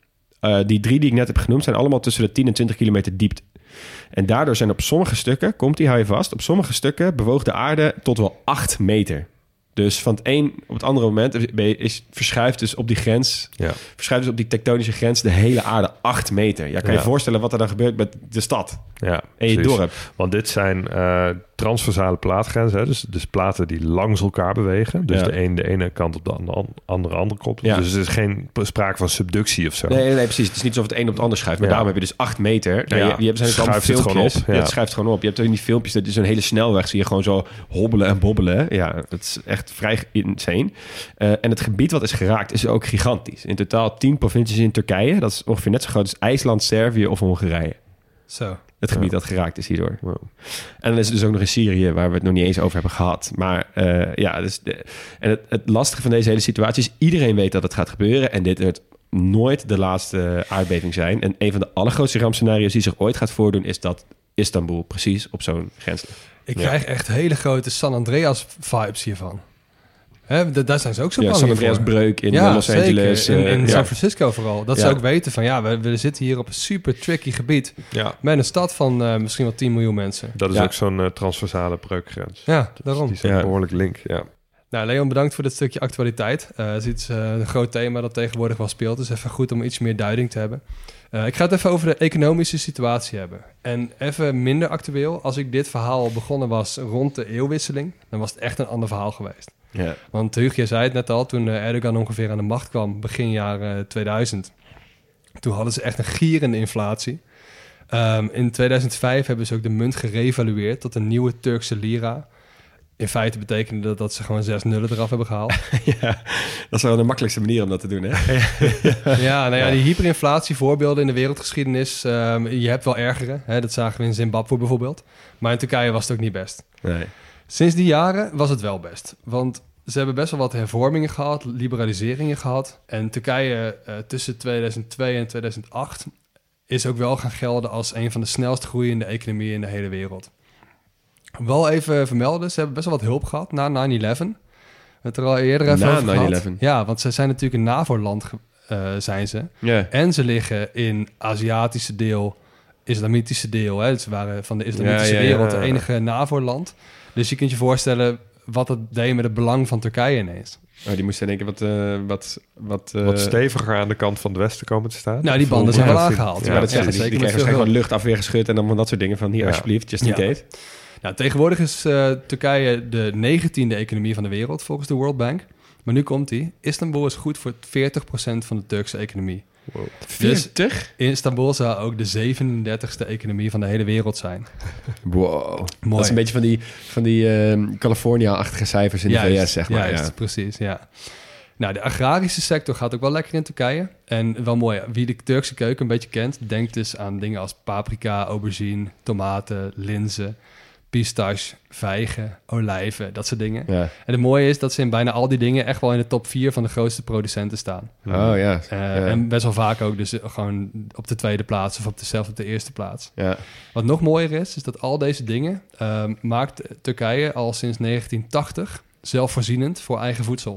Uh, die drie die ik net heb genoemd zijn allemaal tussen de tien en twintig kilometer diepte. En daardoor zijn op sommige stukken, komt die, hou je vast, op sommige stukken bewoog de aarde tot wel acht meter. Dus van het een op het andere moment ben je, is, verschuift dus op die grens, ja. verschuift dus op die tektonische grens de hele aarde acht meter. Ja, kan je ja. je voorstellen wat er dan gebeurt met de stad ja, en je precies. dorp. Want dit zijn uh, transversale plaatgrenzen, hè? Dus, dus platen die langs elkaar bewegen. Dus ja. de een de ene kant op de andere, andere andere kant. Ja. Dus er is geen sprake van subductie of zo. Nee, nee, nee, precies. Het is niet alsof het een op het ander schuift. Maar ja. daarom heb je dus acht meter. Nou, ja. je, je hebt zijn het allemaal filmpjes. Het, ja. Ja, het schuift gewoon op. Je hebt ook die filmpjes, dat is een hele snelweg. Zie je gewoon zo hobbelen en bobbelen. Ja, dat is echt vrij insane. Uh, en het gebied wat is geraakt is ook gigantisch. In totaal tien provincies in Turkije. Dat is ongeveer net zo groot als IJsland, Servië of Hongarije. Zo. Het gebied ja. dat geraakt is hierdoor. Wow. En dan is het dus ook nog in Syrië, waar we het nog niet eens over hebben gehad. Maar uh, ja, dus de, en het, het lastige van deze hele situatie is, iedereen weet dat het gaat gebeuren. En dit wordt nooit de laatste aardbeving zijn. En een van de allergrootste rampscenario's die zich ooit gaat voordoen, is dat Istanbul precies op zo'n grens ligt. Ik ja. krijg echt hele grote San Andreas vibes hiervan. Hè, d- daar zijn ze ook zo ja, bang San Andreas voor. breuk in ja, Los zeker. Angeles. In, in uh, San ja. Francisco vooral. Dat ja. ze ook weten van ja, we, we zitten hier op een super tricky gebied. Ja. Met een stad van uh, misschien wel tien miljoen mensen. Dat is ja. ook zo'n uh, transversale breukgrens. Ja, daarom. Die is een ja. behoorlijk link, ja. Nou, Leon, bedankt voor dit stukje actualiteit. Uh, het is iets, uh, een groot thema dat tegenwoordig wel speelt. Dus even goed om iets meer duiding te hebben. Uh, ik ga het even over de economische situatie hebben. En even minder actueel. Als ik dit verhaal begonnen was rond de eeuwwisseling, dan was het echt een ander verhaal geweest. Ja. Want Hugo, je zei het net al, toen Erdogan ongeveer aan de macht kwam, begin jaren tweeduizend. Toen hadden ze echt een gierende inflatie. Um, in tweeduizend vijf hebben ze ook de munt gerevalueerd tot een nieuwe Turkse lira. In feite betekende dat dat ze gewoon zes nullen eraf hebben gehaald. Ja, dat is wel de makkelijkste manier om dat te doen, hè? Ja, nou ja, die hyperinflatievoorbeelden in de wereldgeschiedenis, um, je hebt wel ergere. Hè? Dat zagen we in Zimbabwe bijvoorbeeld. Maar in Turkije was het ook niet best. Nee. Sinds die jaren was het wel best. Want ze hebben best wel wat hervormingen gehad, liberaliseringen gehad. En Turkije uh, tussen tweeduizend twee en tweeduizend acht is ook wel gaan gelden als een van de snelst groeiende economieën in de hele wereld. Wel even vermelden, ze hebben best wel wat hulp gehad na nine eleven. We hebben het er al eerder even na over nine eleven? gehad. Ja, want ze zijn natuurlijk een NAVO-land, uh, zijn ze. Yeah. En ze liggen in Aziatische deel, islamitische deel. Hè. Ze waren van de islamitische ja, ja, wereld ja. de enige NAVO-land. Dus je kunt je voorstellen wat het deed met het belang van Turkije ineens. Oh, die moesten denken wat... Uh, wat, wat, uh... wat steviger aan de kant van het westen komen te staan. Nou, die banden zijn wel aangehaald. Ja, dat ja, zeggen ja, die. Die krijgen waarschijnlijk gewoon luchtafweer geschud en dan van dat soort dingen van hier, ja. alsjeblieft, just in ja. case. Nou, tegenwoordig is uh, Turkije de negentiende economie van de wereld volgens de World Bank. Maar nu komt die. Istanbul is goed voor veertig procent van de Turkse economie. Wow. veertig? Dus Istanbul zou ook de zevenendertigste economie van de hele wereld zijn. Wow. Mooi. Dat is een beetje van die, van die uh, California-achtige cijfers in de juist, V S, zeg maar. Juist, ja. precies, ja. Nou, de agrarische sector gaat ook wel lekker in Turkije. En wel mooi, wie de Turkse keuken een beetje kent, denkt dus aan dingen als paprika, aubergine, tomaten, linzen, pistache, vijgen, olijven, dat soort dingen. Ja. En het mooie is dat ze in bijna al die dingen echt wel in de top vier van de grootste producenten staan. Oh ja. Uh, ja. En best wel vaak ook dus gewoon op de tweede plaats of op dezelfde op de eerste plaats. Ja. Wat nog mooier is, is dat al deze dingen uh, maakt Turkije al sinds negentien tachtig zelfvoorzienend voor eigen voedsel.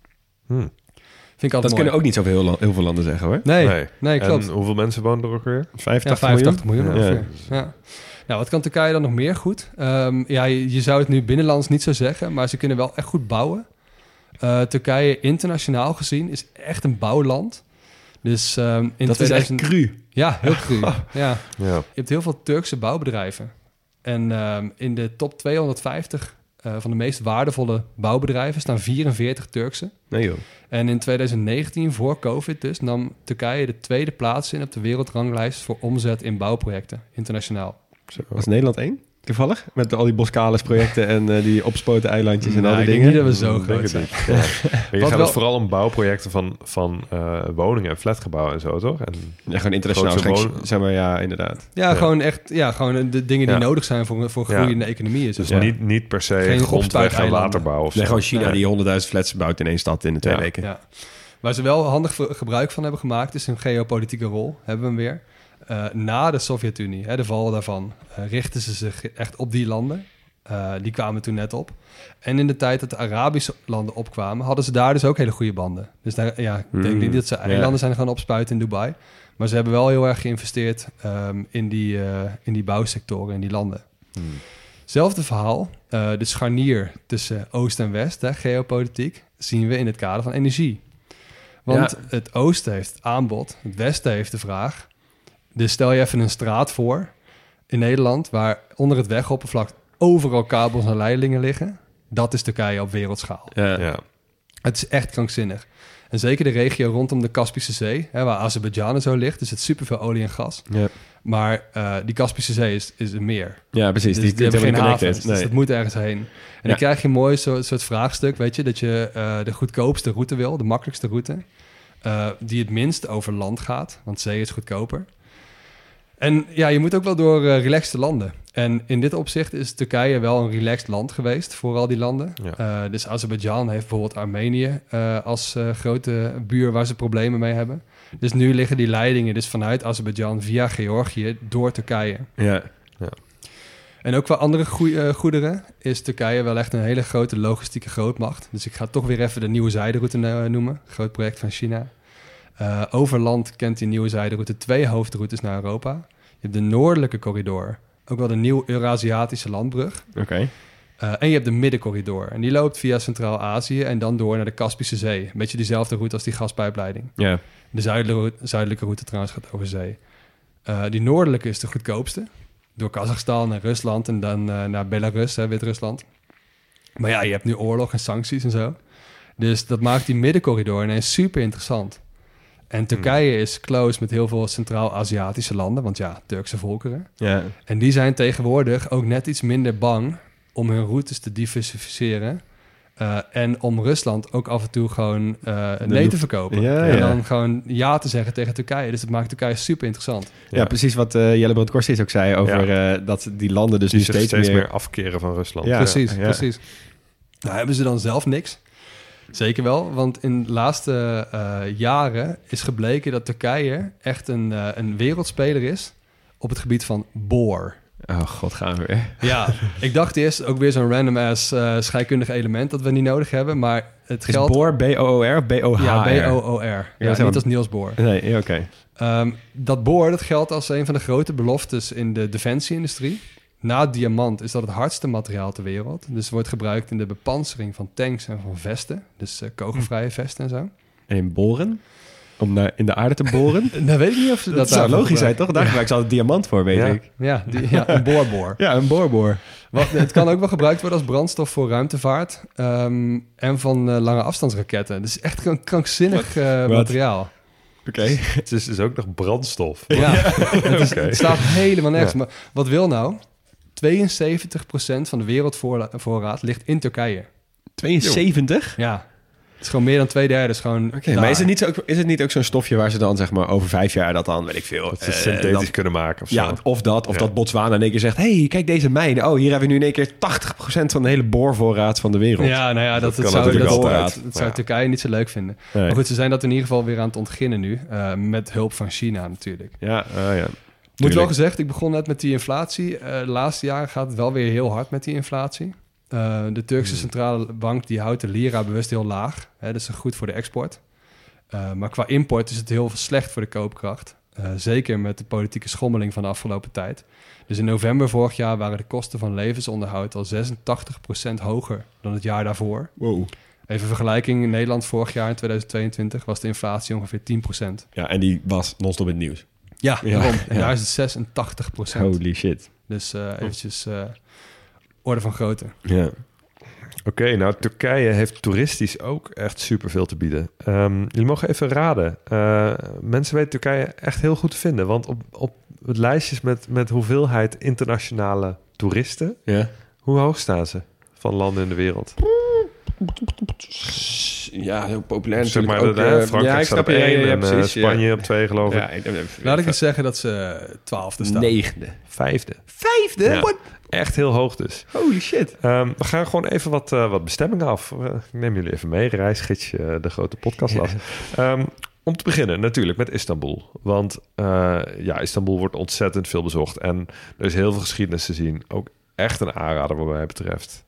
Hmm. Vind ik dat mooi. kunnen ook niet zoveel heel, heel veel landen zeggen, hoor. Nee, nee. nee klopt. En hoeveel mensen wonen er ook weer? vijfentachtig, ja, vijfentachtig miljoen. miljoen miljoen ja. Ja. Nou, wat kan Turkije dan nog meer goed? Um, ja, je, je zou het nu binnenlands niet zo zeggen, maar ze kunnen wel echt goed bouwen. Uh, Turkije internationaal gezien is echt een bouwland. Dus um, in dat tweeduizend... is echt cru. Ja, heel cru. ja. Ja. Je hebt heel veel Turkse bouwbedrijven. En um, in de top tweehonderdvijftig uh, van de meest waardevolle bouwbedrijven staan vierenveertig Turkse. Nee joh. En in tweeduizend negentien, voor COVID dus, nam Turkije de tweede plaats in op de wereldranglijst voor omzet in bouwprojecten, internationaal. Zo. Was Nederland één? Toevallig? Met al die Boskalis projecten en uh, die opgespoten eilandjes en nou, al die ik dingen. denk niet dat we zo groot zijn. Ja. Maar je Wat gaat wel... het vooral om bouwprojecten van, van uh, woningen en flatgebouwen en zo, toch? En ja, gewoon internationaal. woon... Zeg maar, ja, inderdaad. Ja, ja, gewoon echt, ja, gewoon de dingen die ja. nodig zijn voor, voor groeiende ja. economieën. Dus ja. niet, niet per se Geen grondweg en waterbouw of zo. Nee, gewoon China nee. die honderdduizend flats bouwt in één stad in de twee ja. weken. Ja. Waar ze wel handig gebruik van hebben gemaakt, is een geopolitieke rol. Hebben we hem weer. Uh, na de Sovjet-Unie, hè, de val daarvan, uh, richten ze zich echt op die landen. Uh, die kwamen toen net op. En in de tijd dat de Arabische landen opkwamen, hadden ze daar dus ook hele goede banden. Dus daar, ja, ik denk Mm. niet dat ze eilanden Ja. zijn gaan opspuiten in Dubai. Maar ze hebben wel heel erg geïnvesteerd um, in, die, uh, in die bouwsectoren in die landen. Mm. Hetzelfde verhaal, uh, de scharnier tussen Oost en West, hè, geopolitiek, zien we in het kader van energie. Want Ja. het Oosten heeft het aanbod, het Westen heeft de vraag. Dus stel je even een straat voor in Nederland, waar onder het wegoppervlak overal kabels en leidingen liggen. Dat is Turkije op wereldschaal. Ja. Ja. Het is echt krankzinnig. En zeker de regio rondom de Kaspische Zee, hè, waar Azerbeidzjan en zo ligt, er zit superveel olie en gas. Ja. Maar uh, die Kaspische Zee is, is een meer. Ja, precies. Dus die die hebben geen helemaal niet havens, connected. dus Nee. dat moet ergens heen. En Ja. dan krijg je een mooi soort, soort vraagstuk, weet je, dat je uh, de goedkoopste route wil, de makkelijkste route, uh, die het minst over land gaat, want zee is goedkoper. En ja, je moet ook wel door uh, relaxte landen. En in dit opzicht is Turkije wel een relaxed land geweest voor al die landen. Ja. Uh, dus Azerbeidzjan heeft bijvoorbeeld Armenië uh, als uh, grote buur waar ze problemen mee hebben. Dus nu liggen die leidingen dus vanuit Azerbeidzjan via Georgië door Turkije. Ja. En ook qua andere goe- uh, goederen is Turkije wel echt een hele grote logistieke grootmacht. Dus ik ga toch weer even de nieuwe zijderoute uh, noemen. Groot project van China. Uh, over land kent die nieuwe zijderoute twee hoofdroutes naar Europa. Je hebt de noordelijke corridor, ook wel de nieuwe Eurasiatische landbrug. Oké. Okay. Uh, en je hebt de middencorridor. En die loopt via Centraal-Azië en dan door naar de Kaspische Zee. Een beetje diezelfde route als die gaspijpleiding. Ja. De zuidelijke, zuidelijke route trouwens gaat over zee. Uh, die noordelijke is de goedkoopste. Door Kazachstan en Rusland en dan uh, naar Belarus, hè, Wit-Rusland. Maar ja, je hebt nu oorlog en sancties en zo. Dus dat maakt die middencorridor ineens super interessant. En Turkije hmm. is close met heel veel Centraal-Aziatische landen, want ja, Turkse volkeren. Ja. En die zijn tegenwoordig ook net iets minder bang om hun routes te diversificeren. Uh, en om Rusland ook af en toe gewoon uh, nee te verkopen. Ja, en ja. dan gewoon ja te zeggen tegen Turkije. Dus dat maakt Turkije super interessant. Ja, ja precies wat uh, Jelle Brand-Korstius ook zei over ja. uh, dat die landen dus die nu steeds, steeds meer... meer afkeren van Rusland. Ja, precies, ja. precies. Nou, hebben ze dan zelf niks? Zeker wel, want in de laatste uh, jaren is gebleken dat Turkije echt een, uh, een wereldspeler is op het gebied van boor. Oh god, gaan we weer. Ja, ik dacht eerst ook weer zo'n random-ass uh, scheikundig element dat we niet nodig hebben, maar het is geldt... boor B O O R of B O H R? Ja, B O O R. Ja, ja, niet als Niels Bohr. Nee, oké. Okay. Um, dat boor, dat geldt als een van de grote beloftes in de defensie-industrie. Na diamant is dat het hardste materiaal ter wereld. Dus het wordt gebruikt in de bepansering van tanks en van vesten. Dus uh, kogelvrije vesten en zo. En in boren? Om naar in de aarde te boren? Nou, weet ik niet of ze dat, dat zou logisch zijn, toch? Daar ja. gebruiken ze altijd diamant voor, weet ja. ik. Ja, die, ja, een boorboor. Ja, een boorboor. Wat, het kan ook wel gebruikt worden als brandstof voor ruimtevaart. Um, en van uh, lange afstandsraketten. Dus echt een krankzinnig uh, materiaal. Oké. Okay. Het is dus ook nog brandstof. Ja, ja. Het, is, okay. het staat helemaal nergens. Ja. Maar wat wil nou? tweeënzeventig procent van de wereldvoorraad ligt in Turkije. tweeënzeventig? Ja. Het is gewoon meer dan twee derde. Is gewoon okay, maar is het, niet zo, is het niet ook zo'n stofje waar ze dan zeg maar over vijf jaar dat dan, weet ik veel... Dat ze uh, synthetisch dat, kunnen maken of ja, zo. Of dat, of ja. dat Botswana in één keer zegt... hey, kijk deze mijn. Oh, hier hebben we nu in één keer tachtig procent van de hele boorvoorraad van de wereld. Ja, nou ja, dat, dat, dat zou, dat, dat, dat zou ja. Turkije niet zo leuk vinden. Nee. Maar goed, ze zijn dat in ieder geval weer aan het ontginnen nu. Uh, met hulp van China natuurlijk. Ja, uh, ja. Moet wel gezegd, ik begon net met die inflatie. Uh, de laatste jaren gaat het wel weer heel hard met die inflatie. Uh, de Turkse hmm. centrale bank die houdt de lira bewust heel laag. Hè, dat is goed voor de export. Uh, maar qua import is het heel slecht voor de koopkracht. Uh, zeker met de politieke schommeling van de afgelopen tijd. Dus in november vorig jaar waren de kosten van levensonderhoud al zesentachtig procent hoger dan het jaar daarvoor. Wow. Even vergelijking, in Nederland vorig jaar in tweeduizend tweeëntwintig was de inflatie ongeveer tien procent. Ja, en die was non-stop in het nieuws. Ja, ja. daarom. En ja. daar is het zesentachtig procent. Holy shit. Dus uh, eventjes uh, orde van grootte. Ja. Oké, okay, nou Turkije heeft toeristisch ook echt superveel te bieden. Um, jullie mogen even raden. Uh, mensen weten Turkije echt heel goed te vinden. Want op, op het lijstje met, met hoeveelheid internationale toeristen... Ja. Hoe hoog staan ze van landen in de wereld? Ja, heel populair zeg natuurlijk maar, ook. De, Frankrijk ja, staat op je, één ja, en precies, uh, Spanje ja. op twee, geloof ik. Ja, ik Laat ik eens zeggen dat ze twaalfde staan. Negende. Vijfde. Vijfde? Ja. What? Echt heel hoog dus. Holy shit. Um, we gaan gewoon even wat, uh, wat bestemmingen af. Uh, ik neem jullie even mee. Reisgidsje, uh, de grote podcastlas. Ja. Um, om te beginnen natuurlijk met Istanbul. Want uh, ja, Istanbul wordt ontzettend veel bezocht. En er is heel veel geschiedenis te zien. Ook echt een aanrader wat mij betreft.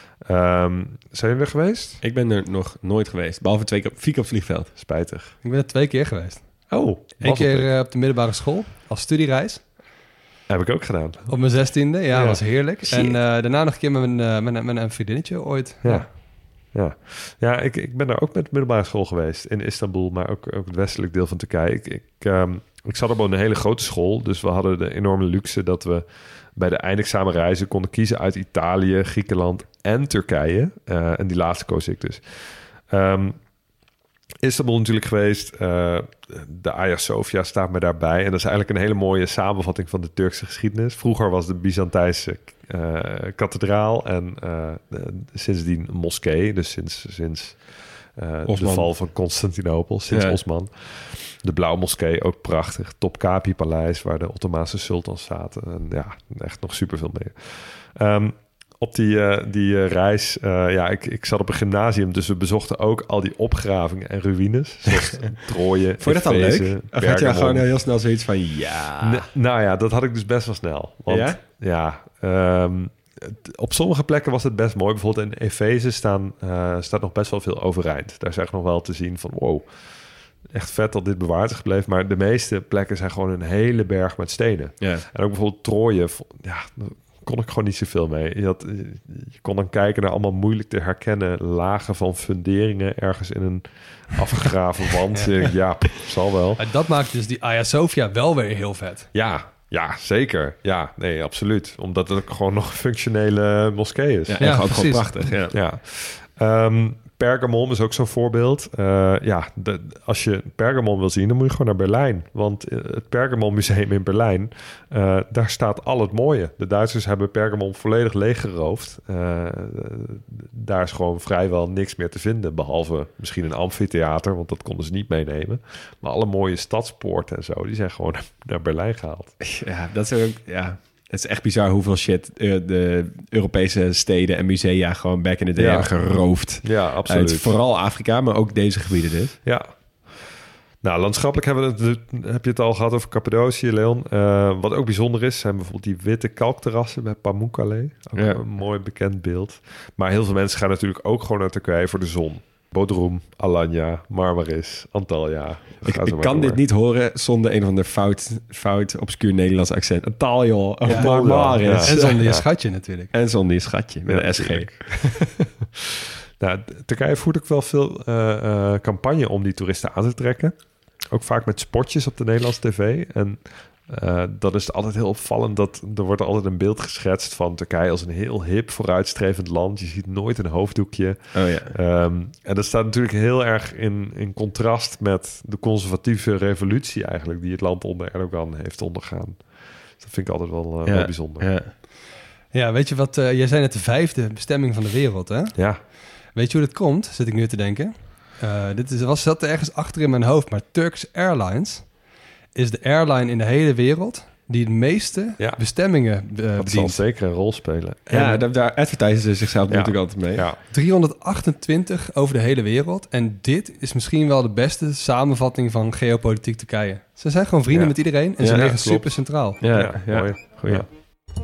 Um, zijn jullie er geweest? Ik ben er nog nooit geweest. Behalve twee keer op, vier keer op het vliegveld. Spijtig. Ik ben er twee keer geweest. Oh, Eén keer uh, op de middelbare school als studiereis. Heb ik ook gedaan. Op mijn zestiende, ja, ja. was heerlijk. Shit. En uh, daarna nog een keer met mijn, uh, mijn, mijn, mijn vriendinnetje ooit. Ja, ja. ja. ja ik, ik ben daar ook met de middelbare school geweest in Istanbul, maar ook, ook het westelijk deel van Turkije. Ik, ik, um, ik zat op een hele grote school, dus we hadden de enorme luxe dat we bij de eindexamenreizen konden kiezen uit Italië, Griekenland en Turkije. Uh, en die laatste koos ik dus. Um, Istanbul natuurlijk geweest. Uh, de Hagia Sophia staat me daarbij. En dat is eigenlijk een hele mooie samenvatting van de Turkse geschiedenis. Vroeger was de Byzantijnse uh, kathedraal en uh, de, sindsdien een moskee. Dus sinds, sinds uh, de val van Constantinopel, sinds ja. Osman. De Blauwe Moskee, ook prachtig. Topkapi-paleis, waar de Ottomaanse sultans zaten. En ja, echt nog superveel mee. Um, Op die, uh, die uh, reis, uh, ja, ik, ik zat op een gymnasium, dus we bezochten ook al die opgravingen en ruïnes. Zoals Troje, Vond je dat dan leuk? Of had je dan gewoon heel snel zoiets van, ja... N- nou ja, dat had ik dus best wel snel. Want ja? ja um, op sommige plekken was het best mooi. Bijvoorbeeld in Efeze staan, uh, staat nog best wel veel overeind. Daar is echt nog wel te zien van, wow, echt vet dat dit bewaard is gebleven. Maar de meeste plekken zijn gewoon een hele berg met stenen. Ja. En ook bijvoorbeeld Troje, ja... kon ik gewoon niet zoveel mee. Je, had, je kon dan kijken naar allemaal moeilijk te herkennen lagen van funderingen ergens in een afgegraven wand. ja, ja pff, zal wel. En dat maakt dus die Hagia Sophia wel weer heel vet. Ja, ja, zeker. Ja, nee, absoluut. Omdat het ook gewoon nog een functionele moskee is. Ja, ja, gewoon, gewoon prachtig. Ja. ja. Um, Pergamon is ook zo'n voorbeeld. Uh, ja, de, als je Pergamon wil zien, dan moet je gewoon naar Berlijn. Want het Pergamon Museum in Berlijn, uh, daar staat al het mooie. De Duitsers hebben Pergamon volledig leeggeroofd. Uh, daar is gewoon vrijwel niks meer te vinden, behalve misschien een amfitheater, want dat konden ze niet meenemen. Maar alle mooie stadspoorten en zo, die zijn gewoon naar Berlijn gehaald. Ja, dat is ook... Ja. Het is echt bizar hoeveel shit de Europese steden en musea gewoon back in the day ja. hebben geroofd. Ja, absoluut. Uit vooral Afrika, maar ook deze gebieden dus. Ja. Nou, landschappelijk hebben we het, heb je het al gehad over Cappadocië, Leon. Uh, wat ook bijzonder is, zijn bijvoorbeeld die witte kalkterrassen bij Pamukkale. Ook ja. een mooi bekend beeld. Maar heel veel mensen gaan natuurlijk ook gewoon naar Turkije voor de zon. Bodrum, Alanya, Marmaris, Antalya. Ik, ik kan dit niet horen zonder een of ander fout, fout obscuur Nederlands accent. Antalya of ja, Marmaris. Ja. En zonder je schatje natuurlijk. En zonder je schatje, met ja, een S G. nou, Turkije voert ook wel veel uh, uh, campagne om die toeristen aan te trekken. Ook vaak met spotjes op de Nederlandse tv. En uh, dan is het altijd heel opvallend dat er wordt altijd een beeld geschetst van Turkije als een heel hip, vooruitstrevend land. Je ziet nooit een hoofddoekje. Oh ja. Um, en dat staat natuurlijk heel erg in, in contrast met de conservatieve revolutie eigenlijk die het land onder Erdogan heeft ondergaan. Dus dat vind ik altijd wel, uh, ja, wel bijzonder. Ja. ja, weet je wat? Uh, jij zei net de vijfde bestemming van de wereld, hè? Ja. Weet je hoe dat komt? Zit ik nu te denken. Uh, dit is, was, zat er ergens achter in mijn hoofd, maar Turkish Airlines is de airline in de hele wereld die de meeste ja. bestemmingen uh, dat bedient. zal zeker een rol spelen. Ja, en, daar, daar advertisen ze zichzelf ja. natuurlijk altijd mee. Ja. driehonderdachtentwintig over de hele wereld. En dit is misschien wel de beste samenvatting van geopolitiek Turkije. Ze zijn gewoon vrienden ja. met iedereen en ze ja, liggen ja, super centraal. Ja, ja, ja. mooi. Goeie. Ja.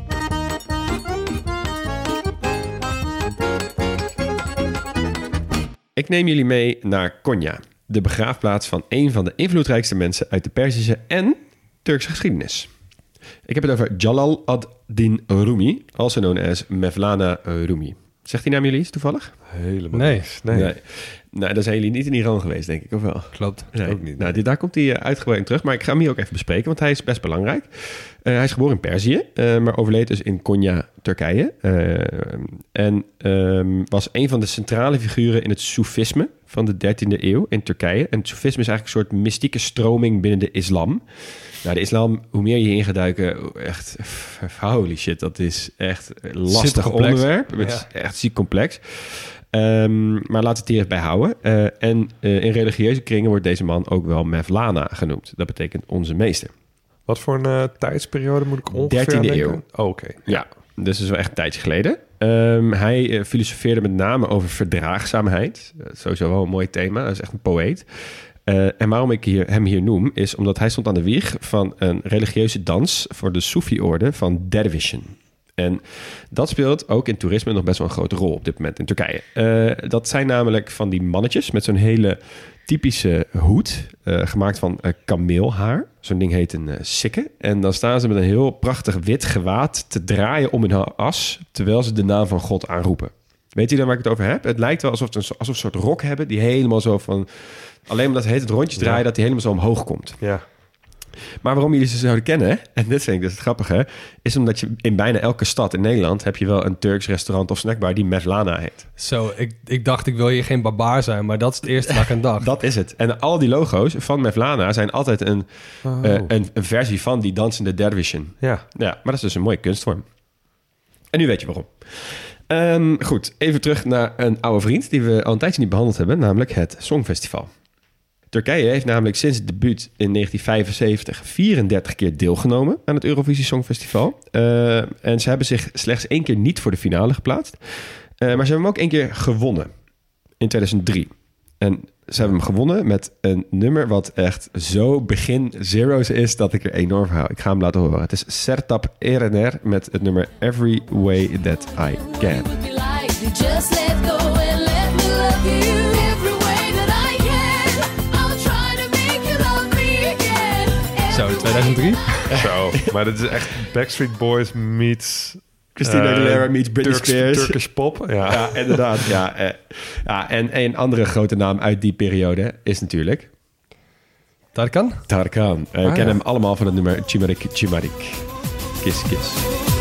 Ik neem jullie mee naar Konya, de begraafplaats van een van de invloedrijkste mensen uit de Perzische en Turkse geschiedenis. Ik heb het over Jalal ad-Din Rumi, also known as Mevlana Rumi. Zegt die naam jullie iets toevallig? Helemaal nee. niks. Nee. nee. Nou, dan zijn jullie niet in Iran geweest, denk ik, of wel? Klopt. Nee. Ook niet. Nou, dit, daar komt hij uitgebreid in terug, maar ik ga hem hier ook even bespreken, want hij is best belangrijk. Uh, hij is geboren in Perzië, uh, maar overleed dus in Konya, Turkije. Uh, en um, was een van de centrale figuren in het Soefisme van de dertiende eeuw in Turkije. En het Soefisme is eigenlijk een soort mystieke stroming binnen de islam. Nou, de islam, hoe meer je in gaat duiken, echt, holy shit, dat is echt een lastig onderwerp. Het is echt ziek complex. Um, maar laten we het hier even bij houden. Uh, en uh, in religieuze kringen wordt deze man ook wel Mevlana genoemd. Dat betekent onze meester. Wat voor een uh, tijdsperiode moet ik ongeveer dertiende denken? eeuw. Oh, oké. Okay. Ja, dus dat is wel echt een tijdje geleden. Um, hij uh, filosofeerde met name over verdraagzaamheid. Dat is sowieso wel een mooi thema. Dat is echt een poëet. Uh, en waarom ik hier, hem hier noem, is omdat hij stond aan de wieg van een religieuze dans voor de Soefi-orde van Dervishen. En dat speelt ook in toerisme nog best wel een grote rol op dit moment in Turkije. Uh, dat zijn namelijk van die mannetjes met zo'n hele typische hoed, uh, gemaakt van uh, kameelhaar. Zo'n ding heet een uh, sikke. En dan staan ze met een heel prachtig wit gewaad te draaien om hun as, terwijl ze de naam van God aanroepen. Weet je dan waar ik het over heb? Het lijkt wel alsof ze een, alsof een soort rok hebben die helemaal zo van... Alleen omdat het het rondjes draaien, ja. dat die helemaal zo omhoog komt. Ja. Maar waarom jullie ze zouden kennen, en dit vind ik dus het grappige, is omdat je in bijna elke stad in Nederland heb je wel een Turks restaurant of snackbar die Mevlana heet. Zo, ik, ik dacht ik wil hier geen barbaar zijn, maar dat is het eerste waar ik aan dacht. Dat is het. En al die logo's van Mevlana zijn altijd een, oh. uh, een, een versie van die dansende dervishen. Ja. Ja, maar dat is dus een mooie kunstvorm. En nu weet je waarom. Um, goed, even terug naar een oude vriend die we al een tijdje niet behandeld hebben, namelijk het Songfestival. Turkije heeft namelijk sinds het debuut in negentien vijfenzeventig vierendertig keer deelgenomen aan het Eurovisie Songfestival. Uh, en ze hebben zich slechts één keer niet voor de finale geplaatst. Uh, maar ze hebben hem ook één keer gewonnen in tweeduizend drie. En ze hebben hem gewonnen met een nummer wat echt zo begin zero's is dat ik er enorm van hou. Ik ga hem laten horen. Het is Sertab Erener met het nummer Every Way That I Can. Zo, tweeduizend drie? Zo, maar dit is echt Backstreet Boys meets... Christina uh, Aguilera meets Britney Turks, Spears. Turkish pop. Ja, ja inderdaad. Ja, uh, ja, en een andere grote naam uit die periode is natuurlijk... Tarkan? Tarkan. Uh, we ah, kennen ja. hem allemaal van het nummer Chimarik Chimarik. Kiss Kiss.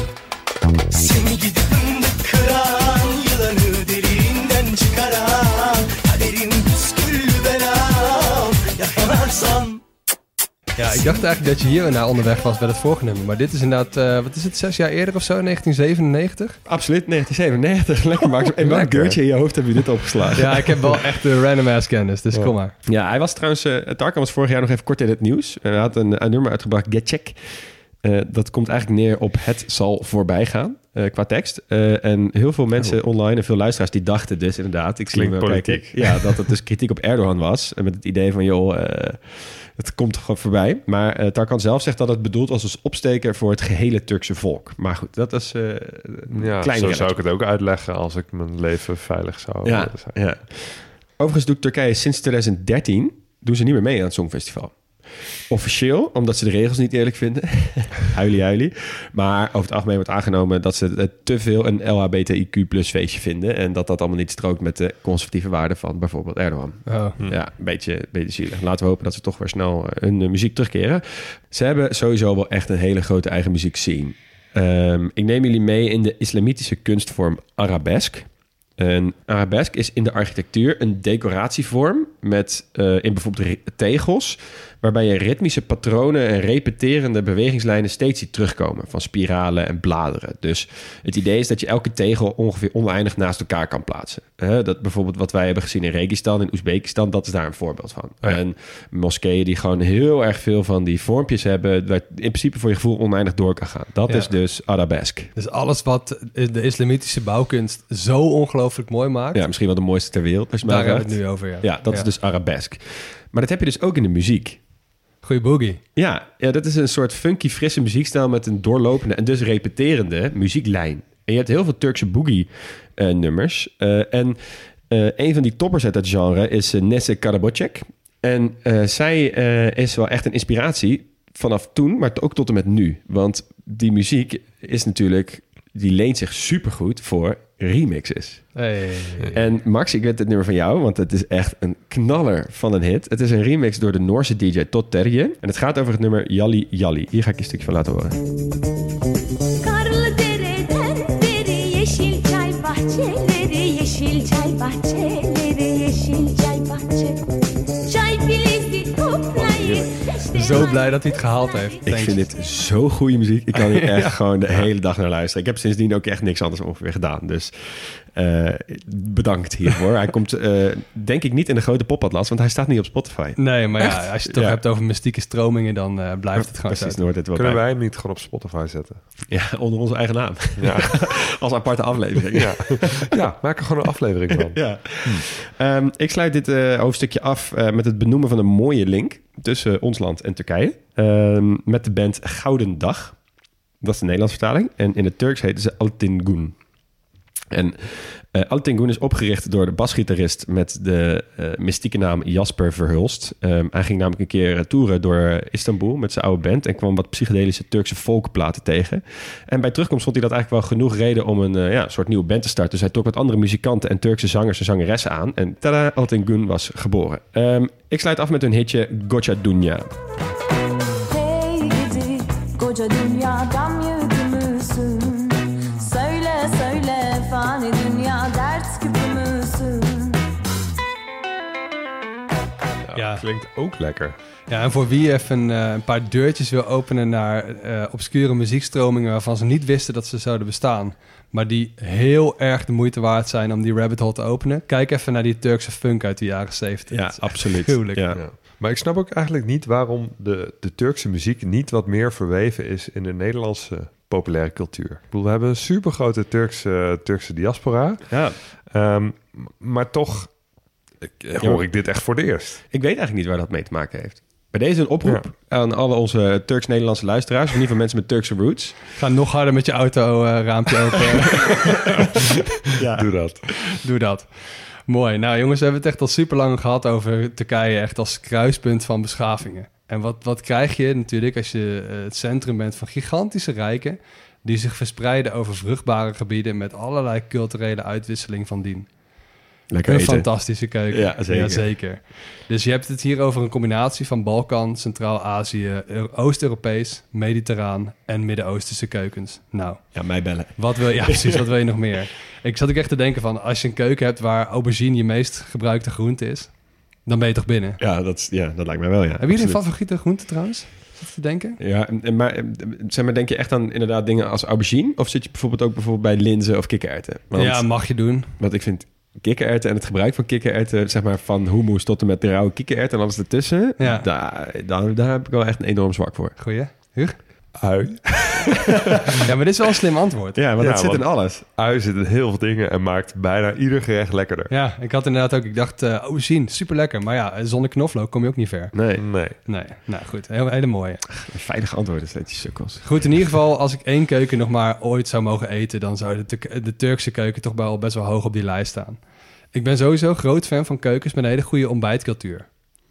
Ja, ik dacht eigenlijk dat je hier naar onderweg was bij het vorige nummer. Maar dit is inderdaad, uh, wat is het, zes jaar eerder of zo, negentien zevenennegentig? Absoluut, negentien zevenennegentig. Lekker, Max. En welk geurtje in je hoofd heb je dit opgeslagen? Ja, ik heb wel echt de random ass kennis, dus ja. kom maar. Ja, hij was trouwens, uh, Tarkan was vorig jaar nog even kort in het nieuws. Uh, hij had een, een nummer uitgebracht, Geçecek. Uh, dat komt eigenlijk neer op het zal voorbij gaan. Uh, qua tekst. Uh, en heel veel mensen oh. online en veel luisteraars die dachten dus inderdaad... Ik Klinkt politiek. Kijk, ja, dat het dus kritiek op Erdogan was. En met het idee van, joh, uh, het komt gewoon voorbij. Maar uh, Tarkan zelf zegt dat het bedoeld was als opsteker voor het gehele Turkse volk. Maar goed, dat is uh, een ja, kleine... Zo zou ik het ook uitleggen als ik mijn leven veilig zou ja, zijn. Ja. Overigens doet Turkije sinds tweeduizend dertien... doen ze niet meer mee aan het Songfestival. Officieel, omdat ze de regels niet eerlijk vinden. huilie, huilie. Maar over het algemeen wordt aangenomen dat ze het te veel een L H B T I Q plus feestje vinden. En dat dat allemaal niet strookt met de conservatieve waarden van bijvoorbeeld Erdogan. Oh. Hm. Ja, een beetje, beetje zielig. Laten we hopen dat ze toch weer snel hun uh, muziek terugkeren. Ze hebben sowieso wel echt een hele grote eigen muziekscene. Um, ik neem jullie mee in de islamitische kunstvorm arabesk. Een arabesk is in de architectuur een decoratievorm met uh, in bijvoorbeeld re- tegels, waarbij je ritmische patronen en repeterende bewegingslijnen steeds ziet terugkomen van spiralen en bladeren. Dus het idee is dat je elke tegel ongeveer oneindig naast elkaar kan plaatsen. Uh, dat bijvoorbeeld wat wij hebben gezien in Registan, in Oezbekistan, dat is daar een voorbeeld van. Oh ja. En moskeeën die gewoon heel erg veel van die vormpjes hebben, waar in principe voor je gevoel oneindig door kan gaan. Dat ja. is dus arabesk. Dus alles wat de islamitische bouwkunst zo ongelooflijk mooi maakt. Ja, misschien wel de mooiste ter wereld. Als je daar maar hebben we het nu over, ja. Ja, dat ja. is dus arabesk. Maar dat heb je dus ook in de muziek. Goeie boogie. Ja, ja, dat is een soort funky, frisse muziekstijl met een doorlopende en dus repeterende muzieklijn. En je hebt heel veel Turkse boogie-nummers. Uh, uh, en uh, een van die toppers uit dat genre is uh, Nese Karabocek. En uh, zij uh, is wel echt een inspiratie vanaf toen, maar ook tot en met nu. Want die muziek is natuurlijk... die leent zich supergoed voor remixes. Hey. En Max, ik weet het nummer van jou, want het is echt een knaller van een hit. Het is een remix door de Noorse D J Todd Terje. En het gaat over het nummer Jalli Jalli. Hier ga ik een stukje van laten horen. Zo blij dat hij het gehaald heeft. Ik Thanks. vind dit zo goede muziek. Ik kan hier echt ja. gewoon de hele dag naar luisteren. Ik heb sindsdien ook echt niks anders ongeveer gedaan. Dus uh, bedankt hiervoor. Hij komt uh, denk ik niet in de grote popatlas, want hij staat niet op Spotify. Nee, maar ja, als je het toch ja. hebt over mystieke stromingen, dan uh, blijft het gewoon Precies, zo. het wel Kunnen bij. wij hem niet gewoon op Spotify zetten? Ja, onder onze eigen naam. Ja. Als aparte aflevering. Ja. ja, maak er gewoon een aflevering van. Ja. Hm. Um, ik sluit dit uh, hoofdstukje af uh, met het benoemen van een mooie link tussen ons land en Turkije. Um, met de band Gouden Dag. Dat is de Nederlandse vertaling. En in het Turks heten ze Altingun. En uh, Altingun is opgericht door de basgitarist met de uh, mystieke naam Jasper Verhulst. Um, hij ging namelijk een keer uh, toeren door Istanbul met zijn oude band en kwam wat psychedelische Turkse folkplaten tegen. En bij terugkomst vond hij dat eigenlijk wel genoeg reden om een uh, ja, soort nieuwe band te starten. Dus hij trok wat andere muzikanten en Turkse zangers en zangeressen aan. En tada, Altingun was geboren. Um, ik sluit af met een hitje Goca Dunya. Hey gidi, koca dünya dam yükümüzsün. Söyle söyle fani dünya dert küpümüzsün. Ja, klinkt ook lekker. Ja, en voor wie even uh, een paar deurtjes wil openen naar uh, obscure muziekstromingen waarvan ze niet wisten dat ze zouden bestaan, maar die heel erg de moeite waard zijn om die rabbit hole te openen, kijk even naar die Turkse funk uit de jaren zeventig. Ja, absoluut. Gruwelijk. Ja. Ja. Maar ik snap ook eigenlijk niet waarom de, de Turkse muziek niet wat meer verweven is in de Nederlandse populaire cultuur. Ik bedoel, we hebben een supergrote Turkse, Turkse diaspora. Ja. Um, maar toch ik, hoor ik dit echt voor het eerst. Ik weet eigenlijk niet waar dat mee te maken heeft. Bij deze een oproep ja. aan alle onze Turks-Nederlandse luisteraars, in ieder geval mensen met Turkse roots. Ga nog harder met je auto uh, raampje open. Ja. Doe dat. Doe dat. Mooi. Nou jongens, we hebben het echt al super lang gehad over Turkije, echt als kruispunt van beschavingen. En wat, wat krijg je natuurlijk als je uh, het centrum bent van gigantische rijken die zich verspreiden over vruchtbare gebieden met allerlei culturele uitwisseling van dien. Lekker een eten. fantastische keuken. Ja, zeker. Ja, zeker. Dus je hebt het hier over een combinatie van Balkan, Centraal-Azië, Oost-Europees, Mediterraan en Midden-Oosterse keukens. Nou, ja, mij bellen. Wat wil, ja, precies. Wat wil je nog meer? Ik zat ook echt te denken van, als je een keuken hebt waar aubergine je meest gebruikte groente is, dan ben je toch binnen? Ja, dat, is, ja, dat lijkt mij wel, ja. Hebben jullie een favoriete groente trouwens? Zit je te denken? Ja, maar, zeg maar denk je echt aan inderdaad dingen als aubergine? Of zit je bijvoorbeeld ook bijvoorbeeld bij linzen of kikkererwten? Want, ja, mag je doen. Want ik vind kikkererwten en het gebruik van kikkererwten, zeg maar van hummus tot en met de rauwe kikkererwten en alles ertussen, ja. daar, daar, daar heb ik wel echt een enorm zwak voor. Goeie. Huug? Ui. Ja, maar dit is wel een slim antwoord. Ja, want ja, het zit want in alles. Ui zit in heel veel dingen en maakt bijna ieder gerecht lekkerder. Ja, ik had inderdaad ook, ik dacht, uh, aubergine, super lekker. Maar ja, zonder knoflook kom je ook niet ver. Nee. Nee. Nee, nou goed, heel, hele mooie. Een veilig antwoord is dat die sukkels. Goed, in ieder geval, als ik één keuken nog maar ooit zou mogen eten, dan zou de, de Turkse keuken toch wel best wel hoog op die lijst staan. Ik ben sowieso groot fan van keukens met een hele goede ontbijtcultuur.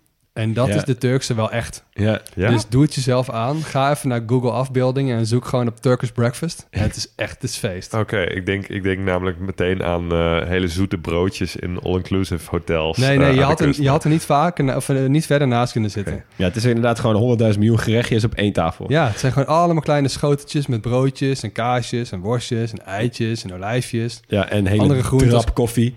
En dat ja. is de Turkse wel echt. Ja. Ja? Dus doe het jezelf aan. Ga even naar Google afbeeldingen en zoek gewoon op Turkish breakfast. En het is echt, het is feest. Oké, okay, ik, denk, ik denk namelijk meteen aan uh, hele zoete broodjes in all-inclusive hotels. Nee, nee, uh, je, had er, kust, je had er niet vaak of uh, niet verder naast kunnen zitten. Okay. Ja, het is inderdaad gewoon honderdduizend miljoen gerechtjes op één tafel. Ja, het zijn gewoon allemaal kleine schoteltjes met broodjes en kaasjes en worstjes en eitjes en olijfjes. Ja, en hele andere groenten. trap koffie.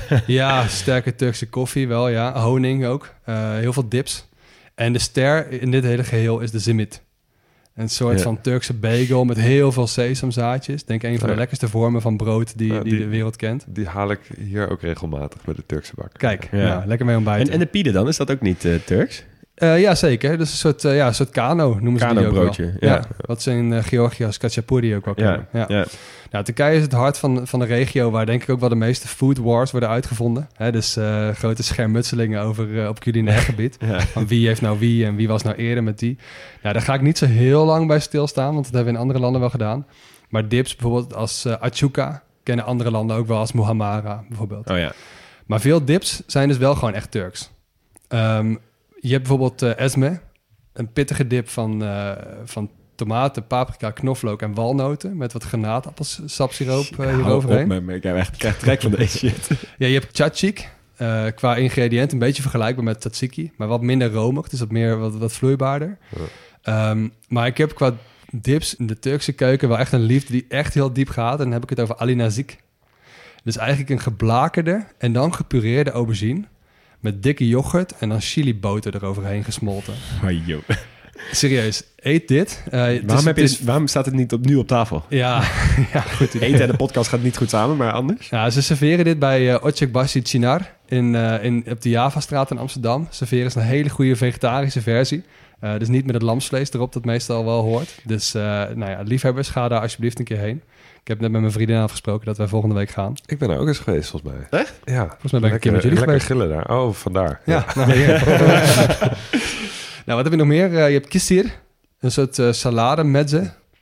Ja, sterke Turkse koffie wel, ja. Honing ook. Uh, heel veel dips. En de ster in dit hele geheel is de zimit. Een soort ja. van Turkse bagel met heel veel sesamzaadjes. Denk een van de ja. lekkerste vormen van brood die, ja, die, die de wereld kent. Die haal ik hier ook regelmatig met de Turkse bak. Kijk, ja. Nou, lekker mee ontbijten. En, en de pide dan, is dat ook niet uh, Turks? Uh, ja, zeker. Dat is een soort, uh, ja, een soort kano, noemen ze die ook broodje, wel. Ja. Ja, wat ze in uh, Georgië als kachapuri ook wel kennen. Ja, ja. ja. Nou, Turkije is het hart van, van de regio waar denk ik ook wel de meeste food wars worden uitgevonden. Hè, dus uh, grote schermutselingen over uh, op culinair gebied. Ja. Van wie heeft nou wie en wie was nou eerder met die. Nou, daar ga ik niet zo heel lang bij stilstaan, want dat hebben we in andere landen wel gedaan. Maar dips bijvoorbeeld als uh, achuka kennen andere landen ook wel als muhammara bijvoorbeeld. Oh ja. Maar veel dips zijn dus wel gewoon echt Turks. Um, je hebt bijvoorbeeld uh, esme, een pittige dip van, uh, van tomaten, paprika, knoflook en walnoten met wat granaatappelsapsiroop uh, hieroverheen. Op, ik heb echt krijg trek van deze shit. Ja, je hebt tzatziki, uh, qua ingrediënt een beetje vergelijkbaar met tzatziki, maar wat minder romig, dus wat meer wat, wat vloeibaarder. Ja. Um, maar ik heb qua dips in de Turkse keuken wel echt een liefde die echt heel diep gaat. En dan heb ik het over ali nazik. Dus eigenlijk een geblakerde en dan gepureerde aubergine met dikke yoghurt en dan chiliboter eroverheen gesmolten. Oh, joh. Serieus, eet dit. Uh, waarom, is, heb je is, dit, waarom staat het niet op, nu op tafel? Ja, ja goed. Eten en de podcast gaat niet goed samen, maar anders? Ja, ze serveren dit bij uh, Ocakbashi Chinar in, uh, in, op de Javastraat in Amsterdam. Serveren ze een hele goede vegetarische versie. Uh, dus niet met het lamsvlees erop, dat meestal wel hoort. Dus uh, nou ja, liefhebbers, ga daar alsjeblieft een keer heen. Ik heb net met mijn vriendin afgesproken dat wij volgende week gaan. Ik ben daar ook eens geweest, volgens mij. Echt? Ja. Volgens mij ben ik een keer met jullie lekker geweest. gillen daar. Oh, vandaar. Ja. ja. Nou, ja. Nou, wat heb je nog meer? Uh, je hebt kisir, een soort uh, salade mezze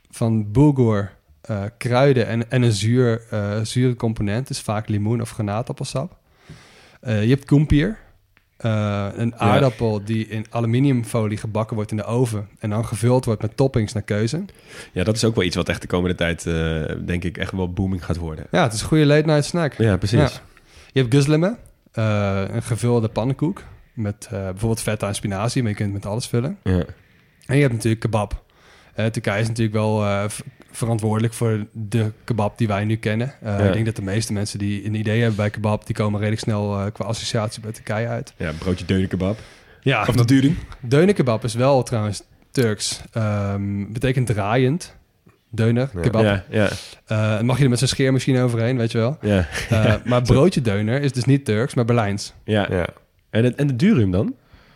van bulgur, uh, kruiden en, en een zuur, uh, zure component. Dus vaak limoen of granaatappelsap. Uh, je hebt kumpir. Uh, een aardappel ja. die in aluminiumfolie gebakken wordt in de oven en dan gevuld wordt met toppings naar keuze. Ja, dat is ook wel iets wat echt de komende tijd, uh, denk ik, echt wel booming gaat worden. Ja, het is een goede late night snack. Ja, precies. Ja. Je hebt guzleme, uh, een gevulde pannenkoek met uh, bijvoorbeeld feta en spinazie, maar je kunt het met alles vullen. Ja. En je hebt natuurlijk kebab. Uh, Turkije is natuurlijk wel uh, v- verantwoordelijk voor de kebab die wij nu kennen. Uh, ja. Ik denk dat de meeste mensen die een idee hebben bij kebab, die komen redelijk snel uh, qua associatie bij Turkije uit. Ja, broodje deunenkebab. Ja, of natuurlijk. Deunenkebab is wel trouwens Turks. Um, betekent draaiend. Deuner, ja. kebab. Ja, ja. Uh, mag je er met zo'n scheermachine overheen, weet je wel. Ja. Uh, maar broodje deuner is dus niet Turks, maar Berlijns. Ja, ja. En, het, en de durum dan?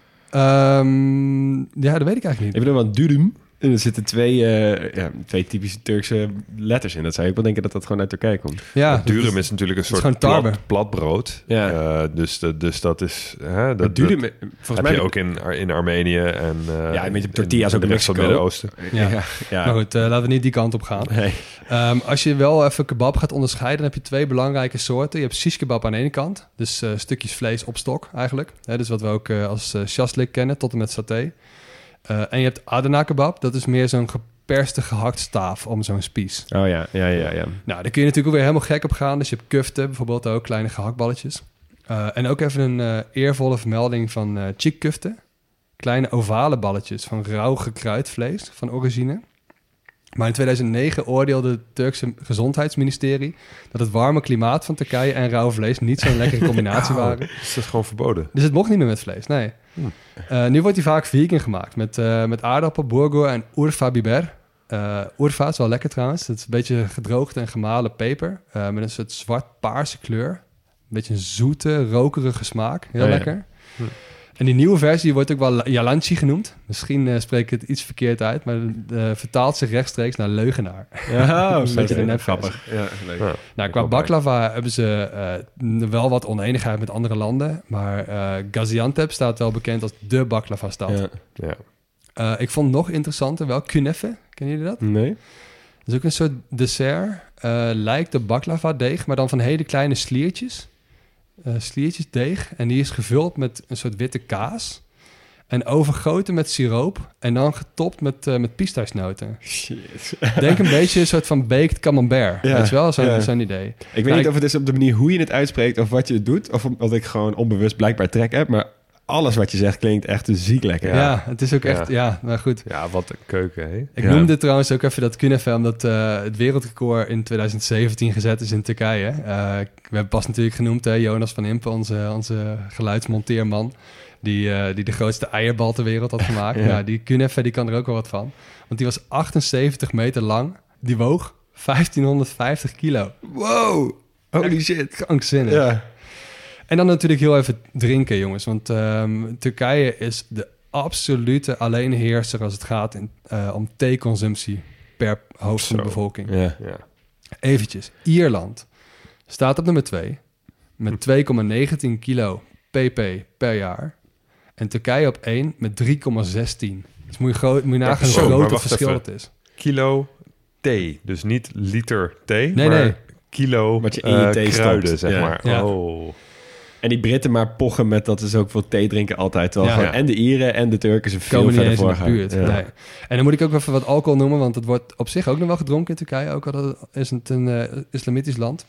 Um, ja, dat weet ik eigenlijk niet. Ik bedoel, want durum... En er zitten twee, uh, ja, twee typische Turkse letters in. Dat zou ik wel denken dat dat gewoon uit Turkije komt. Ja, ja durum is, is natuurlijk een soort plat, platbrood. Ja. Uh, dus, de, dus dat is... Hè, dat, durum, dat volgens heb mij je ook in, in Armenië en... Uh, ja, met tortillas ook in het Midden-Oosten. Ja. Ja. Ja. Maar goed, uh, laten we niet die kant op gaan. Nee. Um, als je wel even kebab gaat onderscheiden, dan heb je twee belangrijke soorten. Je hebt shish kebab aan de ene kant. Dus uh, stukjes vlees op stok eigenlijk. Hè, dus wat we ook uh, als uh, shashlik kennen, tot en met saté. Uh, en je hebt Adana kebab, dat is meer zo'n geperste gehakt staaf om zo'n spies. Oh ja, ja, ja, ja. Nou, daar kun je natuurlijk ook weer helemaal gek op gaan. Dus je hebt kufte, bijvoorbeeld ook, kleine gehaktballetjes. Uh, en ook even een uh, eervolle vermelding van uh, chikkufte. Kleine ovale balletjes van rauw gekruid vlees van origine. Maar in tweeduizend negen oordeelde het Turkse gezondheidsministerie dat het warme klimaat van Turkije en rauw vlees niet zo'n lekkere combinatie oh, waren. Dus dat is gewoon verboden. Dus het mocht niet meer met vlees, nee. Hmm. Uh, nu wordt hij vaak vegan gemaakt met, uh, met aardappel, bulgur en urfa biber. Uh, urfa is wel lekker trouwens. Het is een beetje gedroogde en gemalen peper uh, met een soort zwart-paarse kleur. Een beetje een zoete, rokerige smaak. Heel oh, lekker. Ja. Hm. En die nieuwe versie wordt ook wel yalanchi genoemd. Misschien uh, spreek ik het iets verkeerd uit, maar uh, vertaalt zich rechtstreeks naar leugenaar. Ja, een beetje de nep grappig. Ja, leuk. Ja, nou, qua baklava hebben ze uh, wel wat oneenigheid met andere landen, maar uh, Gaziantep staat wel bekend als de baklava-stad. Ja. Ja. Uh, ik vond nog interessanter wel kunefe. Kennen jullie dat? Nee. Dat is ook een soort dessert. Uh, lijkt op baklava-deeg, maar dan van hele kleine sliertjes. Uh, sliertjes deeg. En die is gevuld met een soort witte kaas. En overgoten met siroop. En dan getopt met, uh, met pistachenoten. Shit. Denk een beetje een soort van baked camembert. Ja, weet je wel? Zo'n, ja. zo'n idee. Ik weet nou, niet ik... of het is op de manier hoe je het uitspreekt of wat je doet. Of omdat ik gewoon onbewust blijkbaar trek heb. Maar alles wat je zegt klinkt echt ziek lekker. Ja, ja het is ook echt... Ja. ja, maar goed. Ja, wat een keuken, hè? Ik ja. noemde trouwens ook even dat kunefe... omdat uh, het wereldrecord in twintig zeventien gezet is in Turkije. Uh, we hebben pas natuurlijk genoemd, hè, Jonas van Impe, onze, onze geluidsmonteerman... Die, uh, die de grootste eierbal ter wereld had gemaakt. ja. Nou, die kunefe, die kan er ook wel wat van. Want die was achtenzeventig meter lang. Die woog vijftienhonderdvijftig kilo. Wow! Holy echt shit. krankzinnig. Ja. En dan natuurlijk heel even drinken, jongens. Want um, Turkije is de absolute alleenheerser als het gaat in, uh, om theeconsumptie per hoofd van de bevolking. Ja. Ja. Eventjes. Ierland staat op nummer twee met twee komma negentien kilo pp per jaar. En Turkije op één met drie komma zestien. Dus moet je, gro- moet je nagaan hoe groot het verschil het is. Kilo thee. Dus niet liter thee, nee, maar nee. kilo wat je in je uh, thee kruiden, stopt. zeg ja. maar. Ja. Oh. En die Britten maar pochen met dat is ook veel thee drinken altijd wel. Ja. Gewoon, en de Ieren en de Turken zijn veel Komen niet verder eens in de voorgaan. buurt. Ja. Nee. En dan moet ik ook even wat alcohol noemen, want het wordt op zich ook nog wel gedronken in Turkije. Ook al is het een uh, islamitisch land.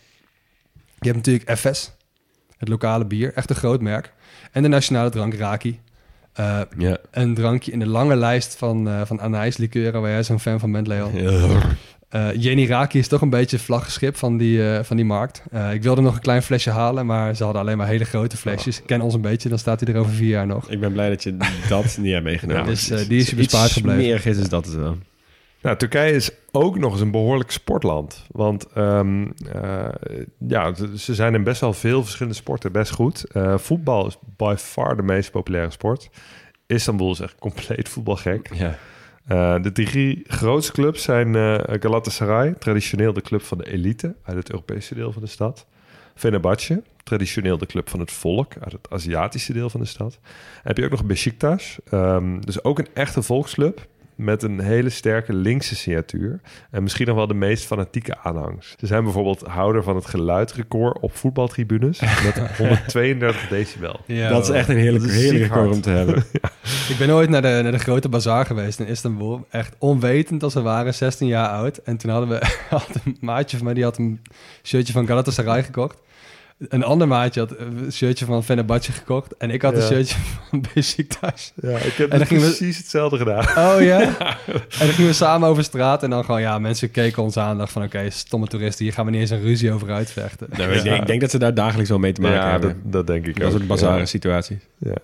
Je hebt natuurlijk F S, het lokale bier, echt een groot merk. En de nationale drank Raki. Uh, ja. Een drankje in de lange lijst van, uh, van anijslikeuren, waar jij zo'n fan van bent, Leon. Ja. Uh, Jenny Raki is toch een beetje het vlaggenschip van die, uh, van die markt. Uh, ik wilde nog een klein flesje halen, maar ze hadden alleen maar hele grote flesjes. Ik ken ons een beetje, dan staat hij er over vier jaar nog. Ik ben blij dat je dat niet hebt meegenomen. Ja, dus uh, die is je bespaard gebleven. Smerig is, is dat het wel. Nou, Turkije is ook nog eens een behoorlijk sportland. Want um, uh, ja, ze zijn in best wel veel verschillende sporten best goed. Uh, voetbal is by far de meest populaire sport. Istanbul is echt compleet voetbalgek. Ja. Uh, de drie grootste clubs zijn uh, Galatasaray, traditioneel de club van de elite uit het Europese deel van de stad. Fenerbahce, traditioneel de club van het volk uit het Aziatische deel van de stad. En heb je ook nog Beşiktaş, um, dus ook een echte volksclub. met een hele sterke linkse signatuur. En misschien nog wel de meest fanatieke aanhangers. Ze zijn bijvoorbeeld houder van het geluidsrecord op voetbaltribunes met honderdtweeëndertig decibel. Ja, dat is echt een heerlijk, heerlijk record om te hebben. Ja. Ik ben ooit naar de, naar de grote bazaar geweest in Istanbul. Echt onwetend als we waren, zestien jaar oud. En toen hadden we had een maatje van mij, die had een shirtje van Galatasaray gekocht. Een ander maatje had een shirtje van Fenerbahce gekocht. En ik had ja. een shirtje van Beşiktaş. Ja, ik heb dus precies we... hetzelfde gedaan. Oh ja? ja? En dan gingen we samen over straat. En dan gewoon, ja, mensen keken ons aan. Dacht van, oké, okay, stomme toeristen. Hier gaan we niet eens een ruzie over uitvechten. Nou, ja. ik, denk, ik denk dat ze daar dagelijks wel mee te maken ja, hebben. Dat, dat denk ik dat ook. Dat soort bazare ja. situaties. Ja.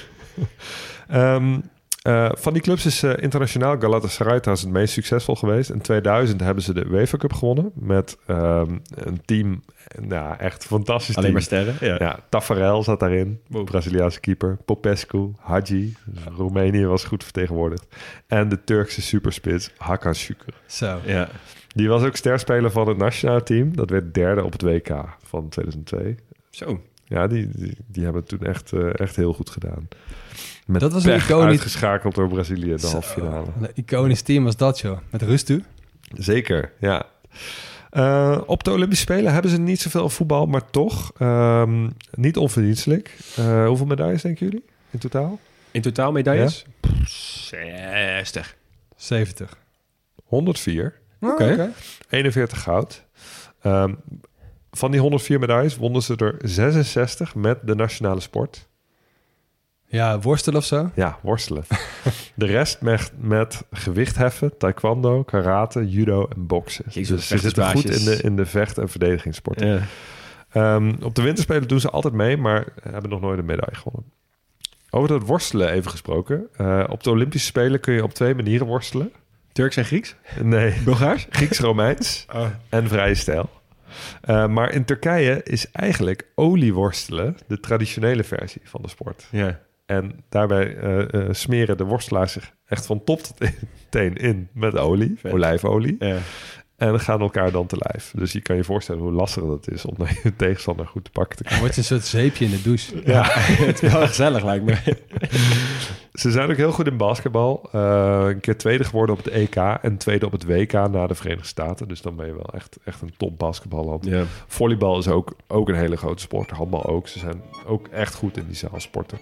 um, Uh, van die clubs is uh, internationaal Galatasaray trouwens het meest succesvol geweest. In tweeduizend hebben ze de UEFA Cup gewonnen met um, een team, nou echt fantastisch Alleen team. maar sterren. Ja. Ja, Tafarel zat daarin, wow. Braziliaanse keeper. Popescu, Hadji, dus Roemenië was goed vertegenwoordigd. En de Turkse superspits Hakan Şükür. Zo. Ja. Die was ook sterspeler van het nationale team. Dat werd derde op het W K van tweeduizend twee. Zo. Ja, die, die, die hebben het toen echt, uh, echt heel goed gedaan. Met dat was een iconisch... uitgeschakeld door Brazilië de halve finale. Een iconisch team was dat, joh. Met Rustu. Zeker, ja. Uh, op de Olympische Spelen hebben ze niet zoveel voetbal, maar toch um, niet onverdienstelijk. Uh, hoeveel medailles denken jullie in totaal? In totaal medailles? Ja? zestig. zeventig. honderdvier. Oké. Okay. Okay. eenenveertig goud. Um, van die honderdvier medailles wonnen ze er zesenzestig met de nationale sport. Ja, worstelen of zo? Ja, worstelen. De rest met, met gewichtheffen, taekwondo, karate, judo en boksen. Jezus, dus ze zitten goed in de, in de vecht- en verdedigingssporten. Ja. Um, op de winterspelen doen ze altijd mee, maar hebben nog nooit een medaille gewonnen. Over het worstelen even gesproken. Uh, op de Olympische Spelen kun je op twee manieren worstelen. Turks en Grieks? Nee. Bulgaars? Grieks-Romeins oh. en vrije stijl. Uh, maar in Turkije is eigenlijk olieworstelen de traditionele versie van de sport. Ja. En daarbij uh, uh, smeren de worstelaars zich echt van top tot teen in met olie, Vet. olijfolie. Ja. En gaan elkaar dan te lijf. Dus je kan je voorstellen hoe lastig dat is om je tegenstander goed te pakken te krijgen. Dan wordt je een soort zeepje in de douche. Ja, ja. Het is wel gezellig lijkt me. Ze zijn ook heel goed in basketbal. Uh, een keer tweede geworden op het E K en tweede op het W K na de Verenigde Staten. Dus dan ben je wel echt, echt een top basketballand. Ja. Volleybal is ook, ook een hele grote sport. Handbal ook. Ze zijn ook echt goed in die zaalsporten.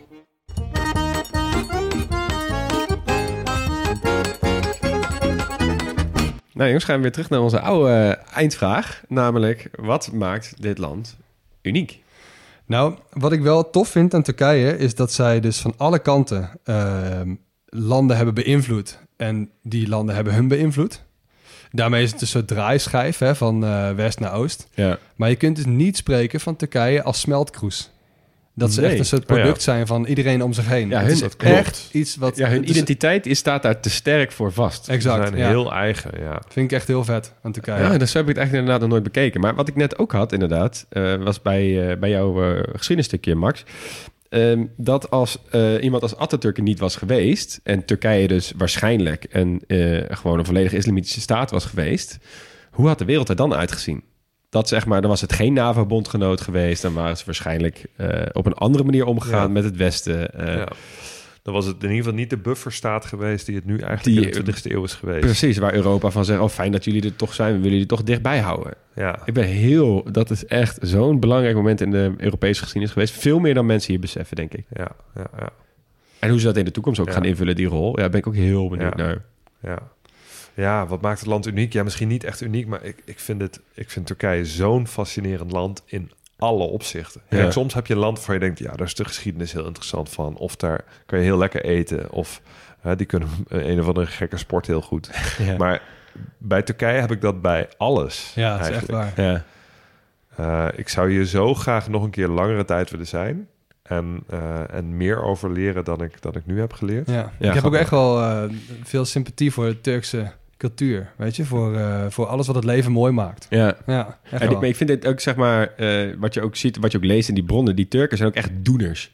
Nou jongens, gaan we weer terug naar onze oude eindvraag. Namelijk, wat maakt dit land uniek? Nou, wat ik wel tof vind aan Turkije is dat zij dus van alle kanten uh, landen hebben beïnvloed. En die landen hebben hun beïnvloed. Daarmee is het een soort draaischijf hè, van uh, west naar oost. Ja. Maar je kunt dus niet spreken van Turkije als smeltkroes. Dat ze nee. echt een soort product oh, ja. zijn van iedereen om zich heen. Ja, hun, is dat echt iets wat... Ja, hun identiteit is, staat daar te sterk voor vast. Exact. Ze zijn ja. heel eigen, ja. Vind ik echt heel vet aan Turkije. Ja, dus zo heb ik het eigenlijk inderdaad nog nooit bekeken. Maar wat ik net ook had, inderdaad, uh, was bij, uh, bij jouw uh, geschiedenisstukje, Max. Um, dat als uh, iemand als Atatürk er niet was geweest... en Turkije dus waarschijnlijk een, uh, gewoon een volledig islamitische staat was geweest... hoe had de wereld er dan uitgezien? Dat zeg maar, dan was het geen NAVO-bondgenoot geweest. Dan waren ze waarschijnlijk uh, op een andere manier omgegaan ja. met het Westen. Uh, ja. Dan was het in ieder geval niet de bufferstaat geweest die het nu eigenlijk die, in de twintigste eeuw is geweest. Precies, waar Europa van zegt, oh fijn dat jullie er toch zijn. We willen jullie toch dichtbij houden. Ja. Ik ben heel, dat is echt zo'n belangrijk moment in de Europese geschiedenis geweest. Veel meer dan mensen hier beseffen, denk ik. Ja, ja, ja. En hoe ze dat in de toekomst ook ja. gaan invullen, die rol. Ja, ben ik ook heel benieuwd ja. naar. Ja. Ja, wat maakt het land uniek? Ja, misschien niet echt uniek, maar ik, ik, vind, het, ik vind Turkije zo'n fascinerend land in alle opzichten. Ja. Kijk, soms heb je een land waarvan je denkt, ja, daar is de geschiedenis heel interessant van. Of daar kan je heel lekker eten. Of uh, die kunnen een of andere gekke sport heel goed. Ja. Maar bij Turkije heb ik dat bij alles. Ja, dat eigenlijk. is echt waar. Ja. Uh, ik zou hier zo graag nog een keer langere tijd willen zijn. En, uh, en meer over leren dan ik, dan ik nu heb geleerd. Ja. Ja, ik heb ook echt wel uh, veel sympathie voor de Turkse cultuur, weet je, voor, uh, voor alles wat het leven mooi maakt. Ja, ja en ik, ik vind het ook, zeg maar, uh, wat je ook ziet, wat je ook leest in die bronnen, die Turken zijn ook echt doeners.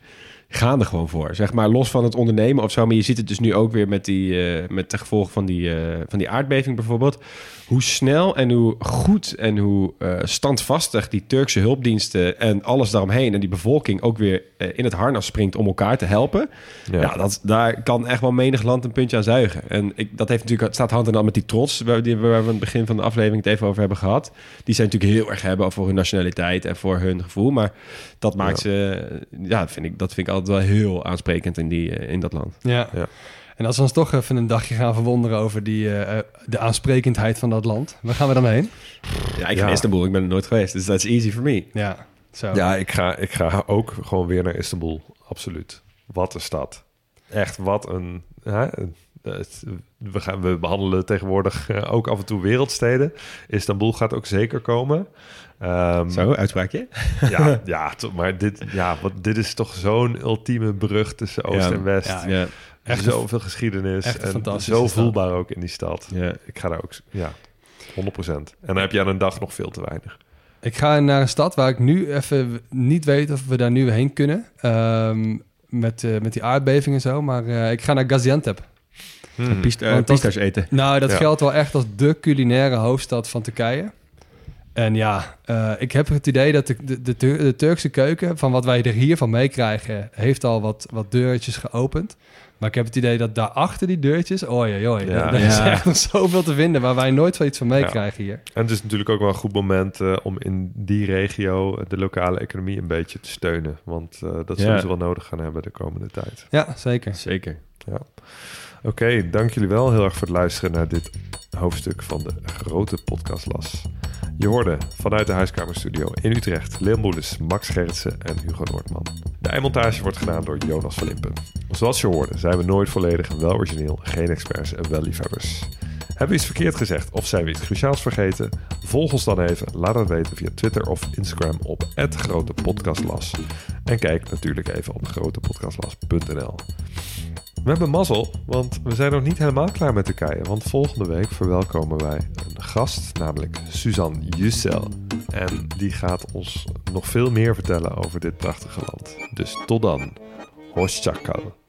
gaan er gewoon voor. Zeg maar los van het ondernemen of zo. Maar je ziet het dus nu ook weer met, die, uh, met de gevolgen van die, uh, van die aardbeving bijvoorbeeld. Hoe snel en hoe goed en hoe uh, standvastig die Turkse hulpdiensten en alles daaromheen en die bevolking ook weer uh, in het harnas springt om elkaar te helpen. Ja, ja dat, daar kan echt wel menig land een puntje aan zuigen. En ik, dat heeft natuurlijk, het staat hand in hand met die trots waar, die, waar we aan het begin van de aflevering het even over hebben gehad. Die zijn natuurlijk heel erg hebben voor hun nationaliteit en voor hun gevoel. Maar dat maakt ja. ze, ja, vind ik, dat vind ik altijd wel heel aansprekend in, die, in dat land. Ja. ja. En als we ons toch even een dagje gaan verwonderen over die, uh, de aansprekendheid van dat land. Waar gaan we dan heen? Ja, ik ga ja. Istanbul. Ik ben er nooit geweest. Dus that's easy for me. Ja, zo. Ja, ik ga, ik ga ook gewoon weer naar Istanbul. Absoluut. Wat een stad. Echt, wat een... Hè? We, gaan, we behandelen tegenwoordig ook af en toe wereldsteden. Istanbul gaat ook zeker komen. Um, Zo, uitspraakje? Ja, ja maar dit, ja, wat, dit is toch zo'n ultieme brug tussen Oost ja, en West. Ja, ja. Echt zoveel geschiedenis echt en zo voelbaar ook in die stad. Ja. Ik ga daar ook, ja, honderd procent. En dan heb je aan een dag nog veel te weinig. Ik ga naar een stad waar ik nu even niet weet of we daar nu heen kunnen. Um, met, uh, met die aardbeving en zo. Maar uh, ik ga naar Gaziantep. Hmm. Pistas eten. Nou, dat ja. geldt wel echt als de culinaire hoofdstad van Turkije. En ja, uh, ik heb het idee dat de, de, de, de Turkse keuken, van wat wij er hier van meekrijgen, heeft al wat, wat deurtjes geopend. Maar ik heb het idee dat daarachter die deurtjes, oi, oi, ja. er is ja. echt nog zoveel te vinden waar wij nooit van iets van meekrijgen ja. hier. En het is natuurlijk ook wel een goed moment uh, om in die regio de lokale economie een beetje te steunen. Want uh, dat zullen ja. ze wel nodig gaan hebben de komende tijd. Ja, zeker. Zeker. Ja. Oké, okay, dank jullie wel heel erg voor het luisteren naar dit hoofdstuk van de Grote Podcastlas. Je hoorde vanuit de Huiskamerstudio in Utrecht Leon Boelis, Max Gerritsen en Hugo Noordman. De eindmontage wordt gedaan door Jonas van Impen. Zoals je hoorde zijn we nooit volledig en wel origineel, geen experts en wel liefhebbers. Hebben we iets verkeerd gezegd of zijn we iets cruciaals vergeten? Volg ons dan even, laat het weten via Twitter of Instagram op at grote podcastlas. En kijk natuurlijk even op grote podcastlas punt n l. We hebben mazzel, want we zijn nog niet helemaal klaar met Turkije. Want volgende week verwelkomen wij een gast, namelijk Suzanne Yücel. En die gaat ons nog veel meer vertellen over dit prachtige land. Dus tot dan. Hoşça kal.